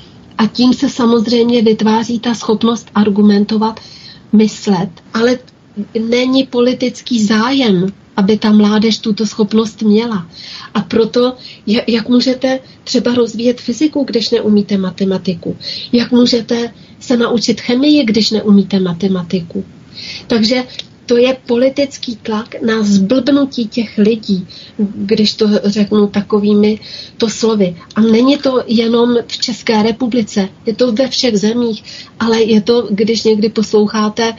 A tím se samozřejmě vytváří ta schopnost argumentovat, myslet, ale není politický zájem, aby ta mládež tuto schopnost měla. A proto, jak můžete třeba rozvíjet fyziku, když neumíte matematiku? Jak můžete se naučit chemii, když neumíte matematiku? Takže to je politický tlak na zblbnutí těch lidí, když to řeknu takovými to slovy. A není to jenom v České republice, je to ve všech zemích, ale je to, když někdy posloucháte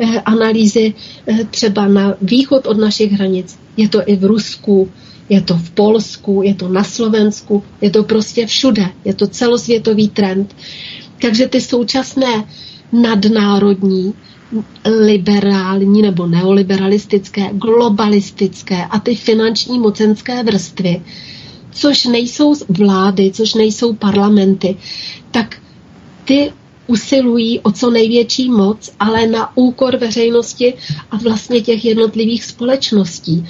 analýzy třeba na východ od našich hranic, je to i v Rusku, je to v Polsku, je to na Slovensku, je to prostě všude, je to celosvětový trend. Takže ty současné nadnárodní, liberální nebo neoliberalistické, globalistické a ty finanční mocenské vrstvy, což nejsou vlády, což nejsou parlamenty, tak ty usilují o co největší moc, ale na úkor veřejnosti a vlastně těch jednotlivých společností.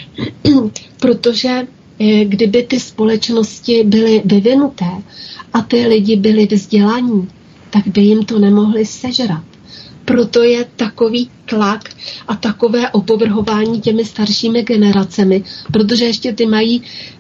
Protože kdyby ty společnosti byly vyvinuté a ty lidi byli vzdělaní, tak by jim to nemohli sežrat. Proto je takový tlak a takové opovrhování těmi staršími generacemi, protože ještě ty mají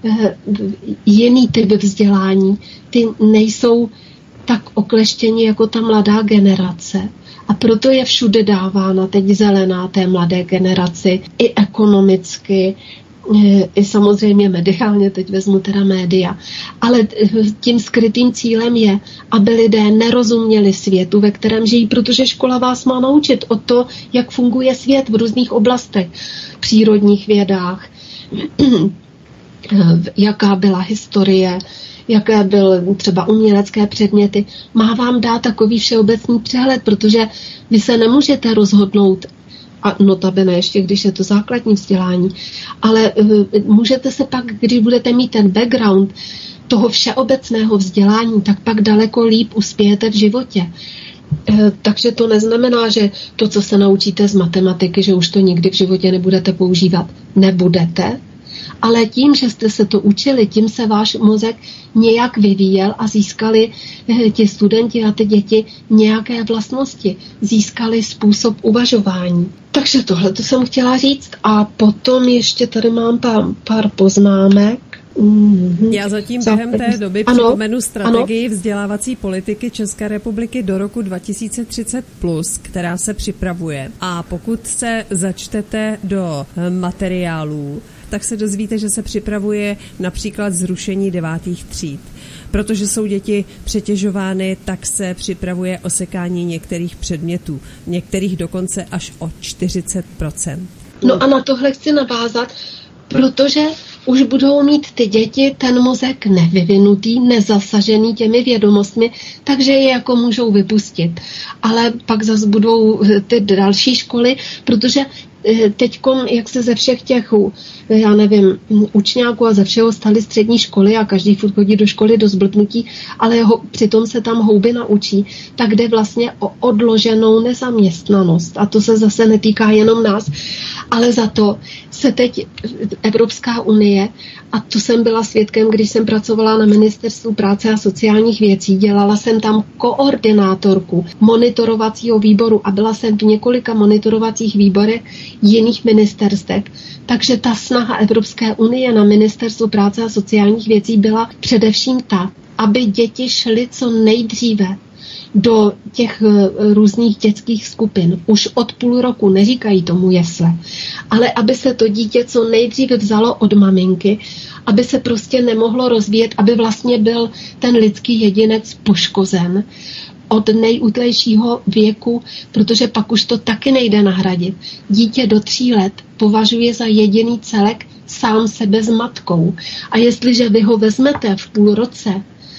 jiný typ vzdělání. Ty nejsou tak okleštěni jako ta mladá generace. A proto je všude dávána teď zelená té mladé generaci, i ekonomicky, i samozřejmě mediálně, teď vezmu teda média, ale tím skrytým cílem je, aby lidé nerozuměli světu, ve kterém žijí, protože škola vás má naučit o to, jak funguje svět v různých oblastech, přírodních vědách, jaká byla historie, jaké byly třeba umělecké předměty. Má vám dát takový všeobecný přehled, protože vy se nemůžete rozhodnout, a notabene ještě, když je to základní vzdělání, ale můžete se pak, když budete mít ten background toho všeobecného vzdělání, tak pak daleko líp uspějete v životě. Takže to neznamená, že to, co se naučíte z matematiky, že už to nikdy v životě nebudete používat. Nebudete, ale tím, že jste se to učili, tím se váš mozek nějak vyvíjel a získali ti studenti a ty děti nějaké vlastnosti. Získali způsob uvažování. Takže tohle to jsem chtěla říct a potom ještě tady mám pár poznámek. Já zatím během té doby připomenu strategii vzdělávací politiky České republiky do roku 2030+, která se připravuje. A pokud se začtete do materiálů, tak se dozvíte, že se připravuje například zrušení 9. tříd. Protože jsou děti přetěžovány, tak se připravuje osekání některých předmětů, některých dokonce až o 40%. No a na tohle chci navázat, protože už budou mít ty děti ten mozek nevyvinutý, nezasažený těmi vědomostmi, takže je jako můžou vypustit. Ale pak zase budou ty další školy, protože teďkom, jak se ze všech těch, já nevím, učňáků a ze všeho staly střední školy a každý furt chodí do školy do zblbnutí, ale přitom se tam houby naučí, tak jde vlastně o odloženou nezaměstnanost. A to se zase netýká jenom nás, ale za to se teď Evropská unie, a to jsem byla svědkem, když jsem pracovala na Ministerstvu práce a sociálních věcí, dělala jsem tam koordinátorku monitorovacího výboru a byla jsem v několika monitorovacích výborech jiných ministerstev. Takže ta snaha Evropské unie na Ministerstvu práce a sociálních věcí byla především ta, aby děti šly co nejdříve do těch různých dětských skupin. Už od půl roku, neříkají tomu jesle, ale aby se to dítě co nejdříve vzalo od maminky, aby se prostě nemohlo rozvíjet, aby vlastně byl ten lidský jedinec poškozen od nejútlejšího věku, protože pak už to taky nejde nahradit. Dítě do 3 let považuje za jediný celek sám sebe s matkou. A jestliže vy ho vezmete v půl roce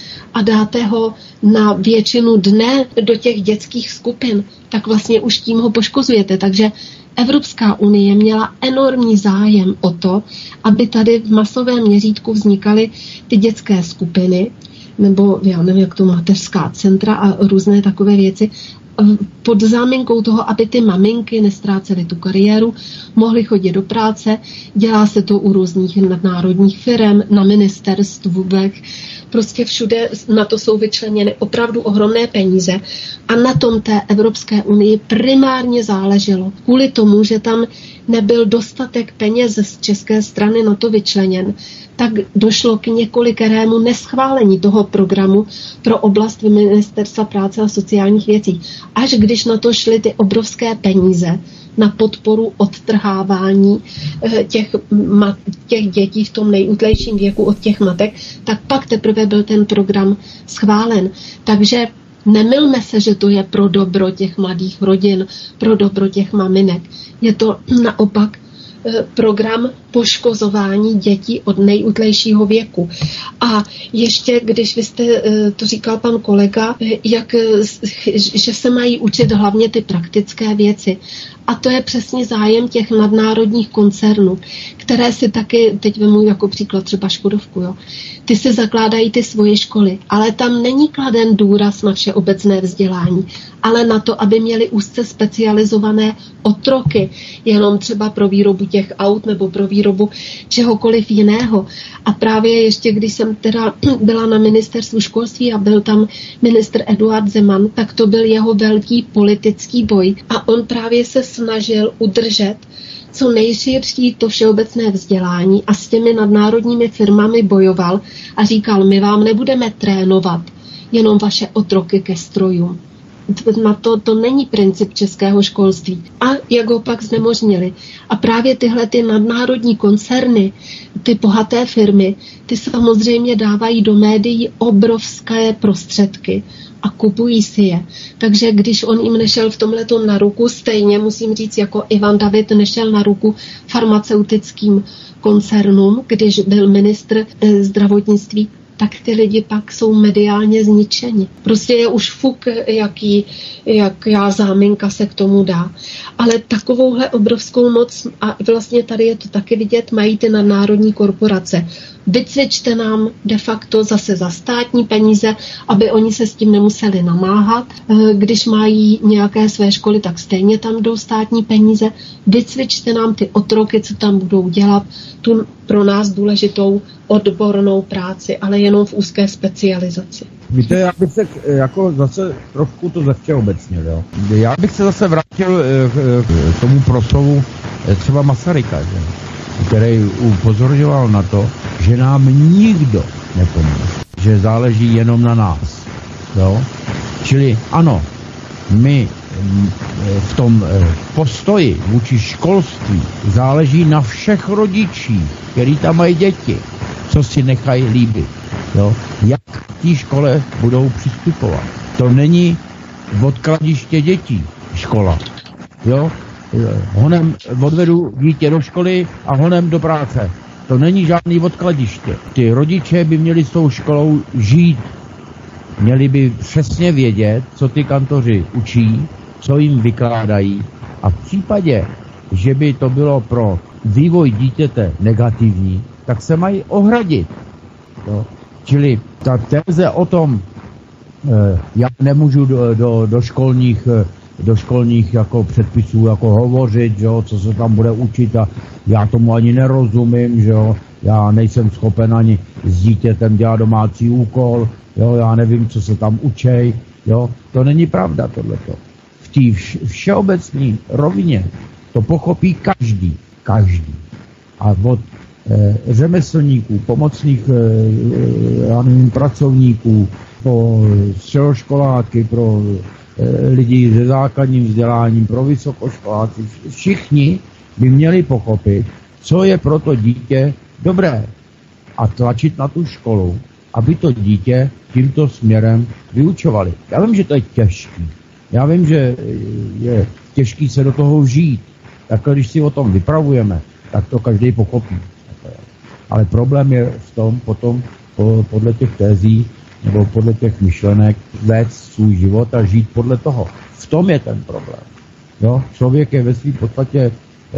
a dáte ho na většinu dne do těch dětských skupin, tak vlastně už tím ho poškozujete. Takže Evropská unie měla enormní zájem o to, aby tady v masovém měřítku vznikaly ty dětské skupiny, nebo já nevím, jak to mateřská centra a různé takové věci, pod záminkou toho, aby ty maminky nestrácely tu kariéru, mohly chodit do práce. Dělá se to u různých nadnárodních firem, na ministerstvech, prostě všude na to jsou vyčleněny opravdu ohromné peníze a na tom té Evropské unii primárně záleželo. Kvůli tomu, že tam nebyl dostatek peněz z české strany na to vyčleněn, tak došlo k několikerému neschválení toho programu pro oblast Ministerstva práce a sociálních věcí. Až když na to šly ty obrovské peníze na podporu odtrhávání těch dětí v tom nejútlejším věku od těch matek, tak pak teprve byl ten program schválen. Takže nemylme se, že to je pro dobro těch mladých rodin, pro dobro těch maminek. Je to naopak program poškozování dětí od nejútlejšího věku. A ještě, když vy jste, to říkal pan kolega, že se mají učit hlavně ty praktické věci. A to je přesně zájem těch nadnárodních koncernů, které si taky, teď vemu jako příklad třeba Škodovku, jo. Ty si zakládají ty svoje školy, ale tam není kladen důraz na všeobecné vzdělání, ale na to, aby měli úzce specializované otroky, jenom třeba pro výrobu těch aut nebo pro výrobu čehokoliv jiného. A právě ještě, když jsem teda byla na ministerstvu školství a byl tam ministr Eduard Zeman, tak to byl jeho velký politický boj. A on právě se snažil udržet co nejširší to všeobecné vzdělání a s těmi nadnárodními firmami bojoval a říkal, my vám nebudeme trénovat jenom vaše otroky ke strojům. to není princip českého školství. A jak ho pak znemožnili. A právě tyhle ty nadnárodní koncerny, ty bohaté firmy, ty samozřejmě dávají do médií obrovské prostředky a kupují si je. Takže když on jim nešel v tomhletom na ruku, stejně musím říct, jako Ivan David nešel na ruku farmaceutickým koncernům, když byl ministr zdravotnictví, tak ty lidi pak jsou mediálně zničeni. Prostě je už fuk, jaká záminka se k tomu dá. Ale takovouhle obrovskou moc, a vlastně tady je to taky vidět, mají ty nadnárodní korporace. Vycvičte nám de facto zase za státní peníze, aby oni se s tím nemuseli namáhat. Když mají nějaké své školy, tak stejně tam jdou státní peníze. Vycvičte nám ty otroky, co tam budou dělat, tu pro nás důležitou odbornou práci, ale jenom v úzké specializaci. Víte, já bych se jako zase trošku to zevšeobecnil, jo. Já bych se zase vrátil k tomu proslovu třeba Masaryka, že? Který upozorňoval na to, že nám nikdo nepomůže, že záleží jenom na nás. Jo? Čili ano, my v tom postoji vůči školství záleží na všech rodičích, který tam mají děti, co si nechají líbit. Jo? Jak k té škole budou přistupovat. To není odkladiště dětí škola. Jo? Honem odvedu dítě do školy a honem do práce. To není žádný odkladiště. Ty rodiče by měli s tou školou žít. Měli by přesně vědět, co ty kantoři učí, co jim vykládají. A v případě, že by to bylo pro vývoj dítěte negativní, tak se mají ohradit. Jo? Čili ta teze o tom, já nemůžu do školních jako předpisů jako hovořit, že jo, co se tam bude učit a já tomu ani nerozumím, že jo, já nejsem schopen ani s dítětem dělat domácí úkol, jo, já nevím, co se tam učej, jo, to není pravda tohleto. V té všeobecné rovině to pochopí každý. A od řemeslníků, pomocných já nevím, pracovníků, po středoškoláky, pro lidi se základním vzděláním, pro vysokoškoláky, všichni by měli pochopit, co je pro to dítě dobré a tlačit na tu školu, aby to dítě tímto směrem vyučovali. Já vím, že to je těžký. Já vím, že je těžký se do toho vžít. Tak když si o tom vypravujeme, tak to každý pochopí. Ale problém je v tom potom podle těch tezí nebo podle těch myšlenek vést svůj život a žít podle toho. V tom je ten problém. Jo? Člověk je ve svým podstatě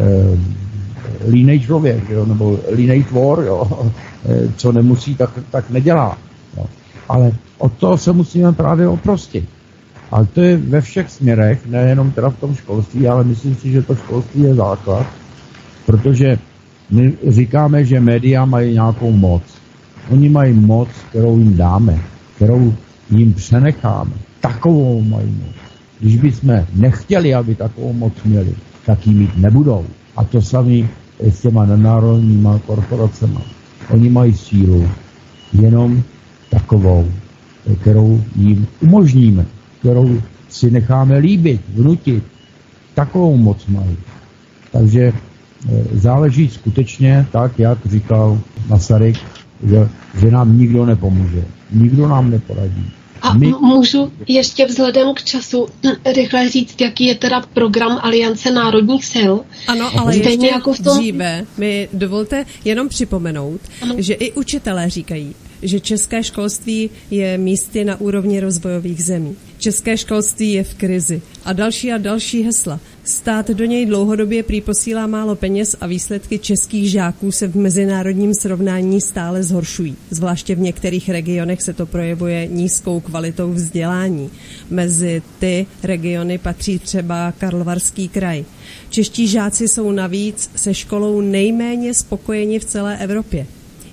línej člověk, jo? Nebo línej tvor, jo? Co nemusí, tak nedělá. Jo? Ale od toho se musíme právě oprostit. Ale to je ve všech směrech, nejenom teda v tom školství, ale myslím si, že to školství je základ, protože my říkáme, že média mají nějakou moc. Oni mají moc, kterou jim dáme, kterou jim přenecháme. Takovou mají moc. Když bychom nechtěli, aby takovou moc měli, tak ji mít nebudou. A to samé s těma nadnárodníma korporacemi. Oni mají sílu jenom takovou, kterou jim umožníme, kterou si necháme líbit, vnutit. Takovou moc mají. Takže záleží skutečně tak, jak říkal Masaryk, že nám nikdo nepomůže. Nikdo nám neporadí. A můžu ještě vzhledem k času rychle říct, jaký je teda program Aliance národních sil? Ano, ale ještě jako v tom... dříve mi dovolte jenom připomenout, že i učitelé říkají, že české školství je místy na úrovni rozvojových zemí. České školství je v krizi a další hesla. Stát do něj dlouhodobě prý posílá málo peněz a výsledky českých žáků se v mezinárodním srovnání stále zhoršují. Zvláště v některých regionech se to projevuje nízkou kvalitou vzdělání. Mezi ty regiony patří třeba Karlovarský kraj. Čeští žáci jsou navíc se školou nejméně spokojeni v celé Evropě.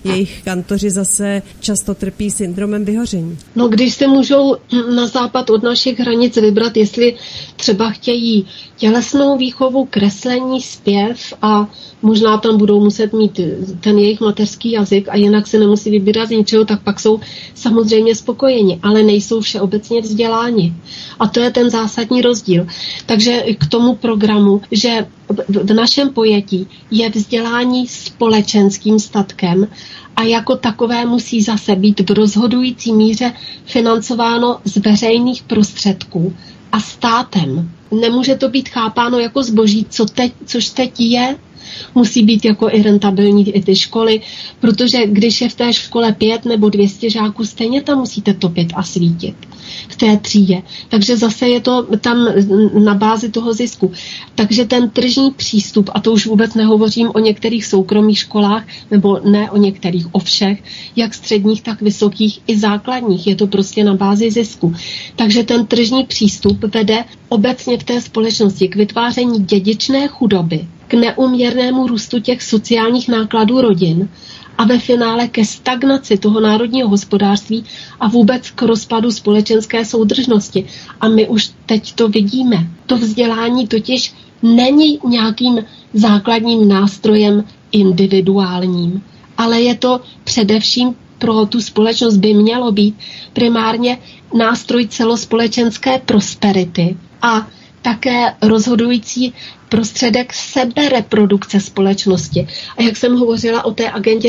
jejich kantoři zase často trpí syndromem vyhoření. No, když se můžou na západ od našich hranic vybrat, jestli třeba chtějí tělesnou výchovu, kreslení, zpěv a možná tam budou muset mít ten jejich mateřský jazyk a jinak se nemusí vybírat z ničeho, tak pak jsou samozřejmě spokojeni, ale nejsou všeobecně vzděláni. A to je ten zásadní rozdíl. Takže k tomu programu, že v našem pojetí je vzdělání společenským statkem a jako takové musí zase být v rozhodující míře financováno z veřejných prostředků a státem. Nemůže to být chápáno jako zboží, což teď je. Musí být jako i rentabilní i ty školy, protože když je v té škole 5 nebo 200 žáků, stejně tam musíte topit a svítit v té třídě. Takže zase je to tam na bázi toho zisku. Takže ten tržní přístup, a to už vůbec nehovořím o některých soukromých školách, nebo ne o některých, o všech, jak středních, tak vysokých i základních. Je to prostě na bázi zisku. Takže ten tržní přístup vede obecně v té společnosti k vytváření dědičné chudoby, k neúměrnému růstu těch sociálních nákladů rodin a ve finále ke stagnaci toho národního hospodářství a vůbec k rozpadu společenské soudržnosti. A my už teď to vidíme. To vzdělání totiž není nějakým základním nástrojem individuálním, ale je to především pro tu společnost by mělo být primárně nástroj celospolečenské prosperity a také rozhodující prostředek sebereprodukce společnosti. A jak jsem hovořila o té agendě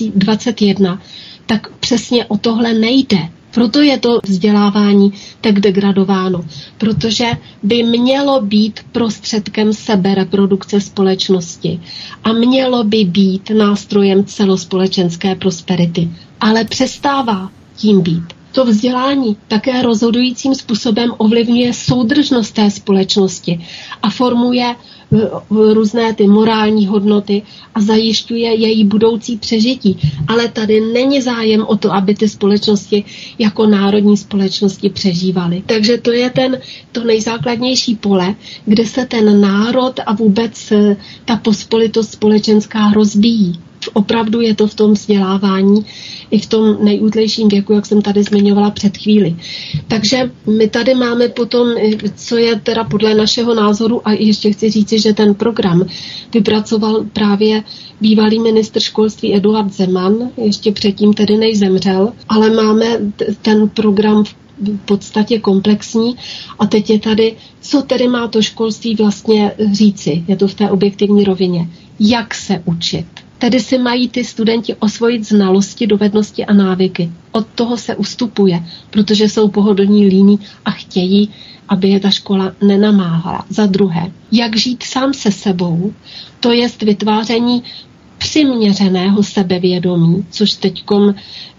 2021, tak přesně o tohle nejde. Proto je to vzdělávání tak degradováno, protože by mělo být prostředkem sebereprodukce společnosti a mělo by být nástrojem celospolečenské prosperity, ale přestává tím být. To vzdělání také rozhodujícím způsobem ovlivňuje soudržnost té společnosti a formuje různé ty morální hodnoty a zajišťuje její budoucí přežití. Ale tady není zájem o to, aby ty společnosti jako národní společnosti přežívaly. Takže to je to nejzákladnější pole, kde se ten národ a vůbec ta pospolitost společenská rozbíjí. Opravdu je to v tom vzdělávání i v tom nejútlejším věku, jak jsem tady zmiňovala před chvíli. Takže my tady máme potom, co je teda podle našeho názoru, a ještě chci říci, že ten program vypracoval právě bývalý ministr školství Eduard Zeman, ještě předtím tedy než zemřel, ale máme ten program v podstatě komplexní a teď je tady, co tedy má to školství vlastně říci, je to v té objektivní rovině, jak se učit. Tedy si mají ty studenti osvojit znalosti, dovednosti a návyky. Od toho se ustupuje, protože jsou pohodlní, líní a chtějí, aby je ta škola nenamáhala. Za druhé, jak žít sám se sebou, to je vytváření přiměřeného sebevědomí, což teďkom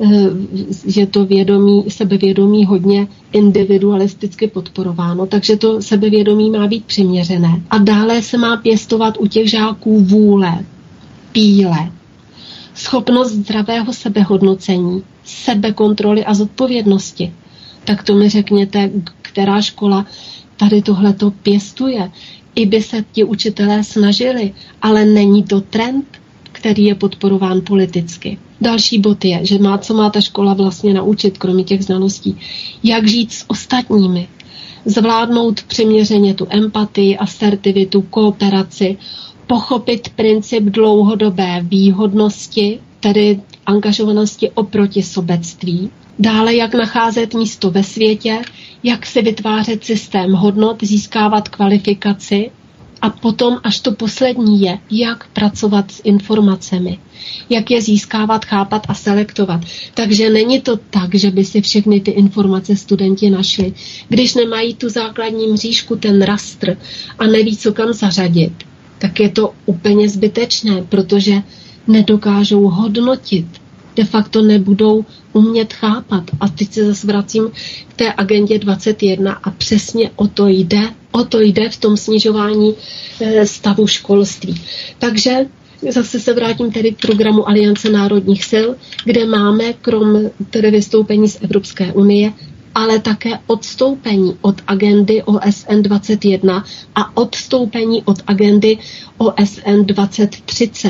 je to sebevědomí hodně individualisticky podporováno, takže to sebevědomí má být přiměřené. A dále se má pěstovat u těch žáků vůle, píle, schopnost zdravého sebehodnocení, sebekontroly a zodpovědnosti. Tak to mi řekněte, která škola tady tohleto pěstuje. I by se ti učitelé snažili, ale není to trend, který je podporován politicky. Další bod je, že co má ta škola vlastně naučit, kromě těch znalostí, jak žít s ostatními, zvládnout přiměřeně tu empatii, asertivitu, kooperaci, pochopit princip dlouhodobé výhodnosti, tedy angažovanosti oproti sobectví. Dále, jak nacházet místo ve světě, jak si vytvářet systém hodnot, získávat kvalifikaci a potom až to poslední je, jak pracovat s informacemi, jak je získávat, chápat a selektovat. Takže není to tak, že by si všechny ty informace studenti našli, když nemají tu základní mřížku, ten rastr a neví, co kam zařadit. Tak je to úplně zbytečné, protože nedokážou hodnotit. De facto nebudou umět chápat. A teď se zase vracím k té agendě 21 a přesně o to jde. O to jde v tom snižování stavu školství. Takže zase se vrátím tedy k programu Aliance národních sil, kde máme krom tedy vystoupení z Evropské unie, ale také odstoupení od agendy OSN 21 a odstoupení od agendy OSN 2030.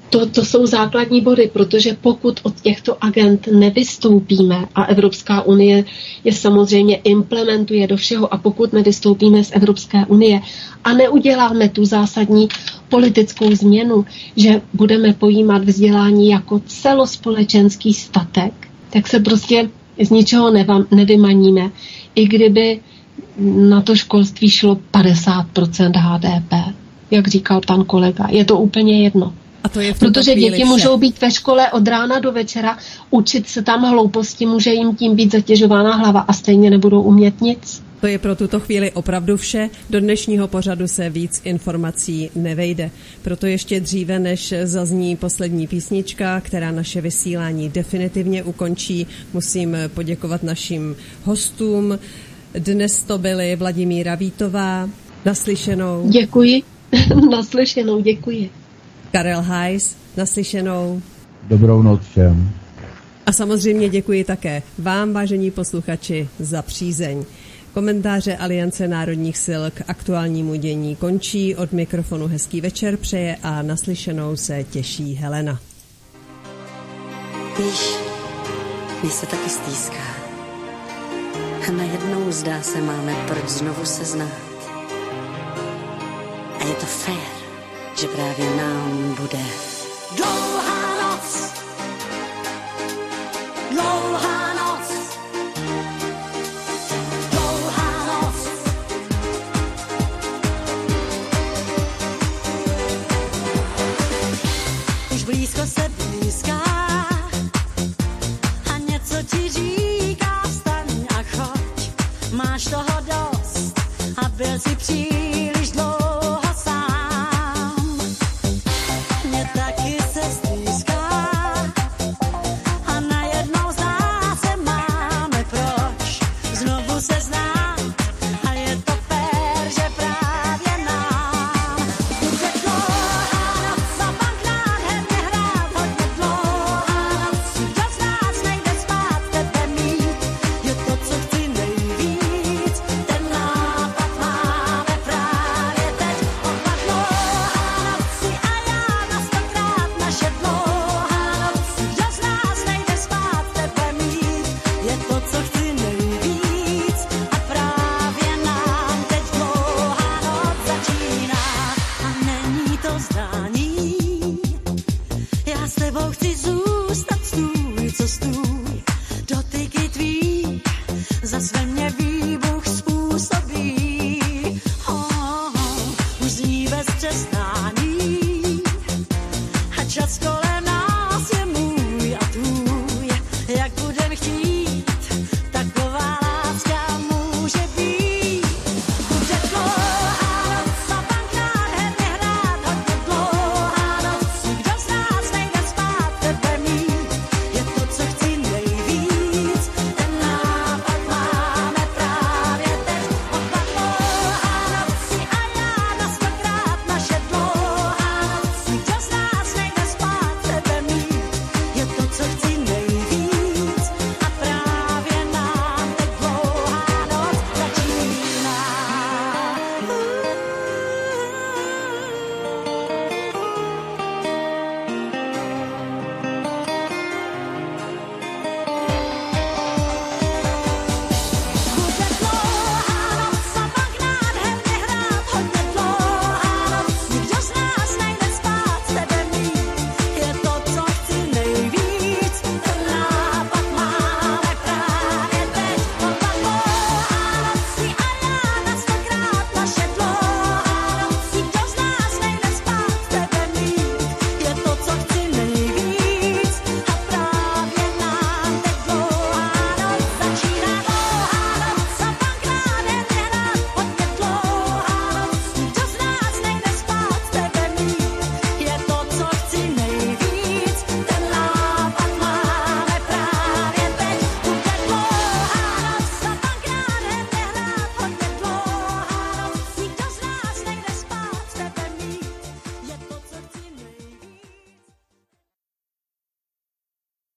To jsou základní body, protože pokud od těchto agend nevystoupíme a Evropská unie je samozřejmě implementuje do všeho a pokud nevystoupíme z Evropské unie a neuděláme tu zásadní politickou změnu, že budeme pojímat vzdělání jako celospolečenský statek, tak se prostě z ničeho nevymaníme. I kdyby na to školství šlo 50% HDP, jak říkal pan kolega, je to úplně jedno. Protože děti můžou být ve škole od rána do večera, učit se tam hlouposti, může jim tím být zatěžována hlava a stejně nebudou umět nic. To je pro tuto chvíli opravdu vše. Do dnešního pořadu se víc informací nevejde. Proto ještě dříve, než zazní poslední písnička, která naše vysílání definitivně ukončí, musím poděkovat našim hostům. Dnes to byly Vladimíra Vítová, naslyšenou. Děkuji, naslyšenou, děkuji. Karel Hajs, naslyšenou. Dobrou noc všem. A samozřejmě děkuji také vám, vážení posluchači, za přízeň. Komentáře Aliance národních sil k aktuálnímu dění končí. Od mikrofonu hezký večer přeje a naslyšenou se těší Helena. Víš, mně se taky stýská. A najednou zdá se, máme proč znovu se znát. A je to fér, že právě nám bude dlouhá noc. Dlouhá noc. Dlouhá noc. Už blízko se blízká a něco ti říká, vstaň a choď. Máš toho dost a byl si příliš dlouho sám. Mě taky se stýská a najednou zdá se, máme proč znovu se znát a je to fér, že právě nám bude dlouhá noc a pak nádherně hrát, hodně dlouhá noc. Nikdo z nás nejde spát, tebe mít je to, co chci nejvíc. Ten nápad máme právě teď. Oba dlouhá noci a já na 100krát naše dlouhá noc. Nikdo z nás nejde spát, tebe mít je to, co chci nejvíc. A právě nám teď dlouhá noc začíná a není to zdání. Já s tebou chci zůstat, stůj, co stůj. Dotyky tvý zas ve mně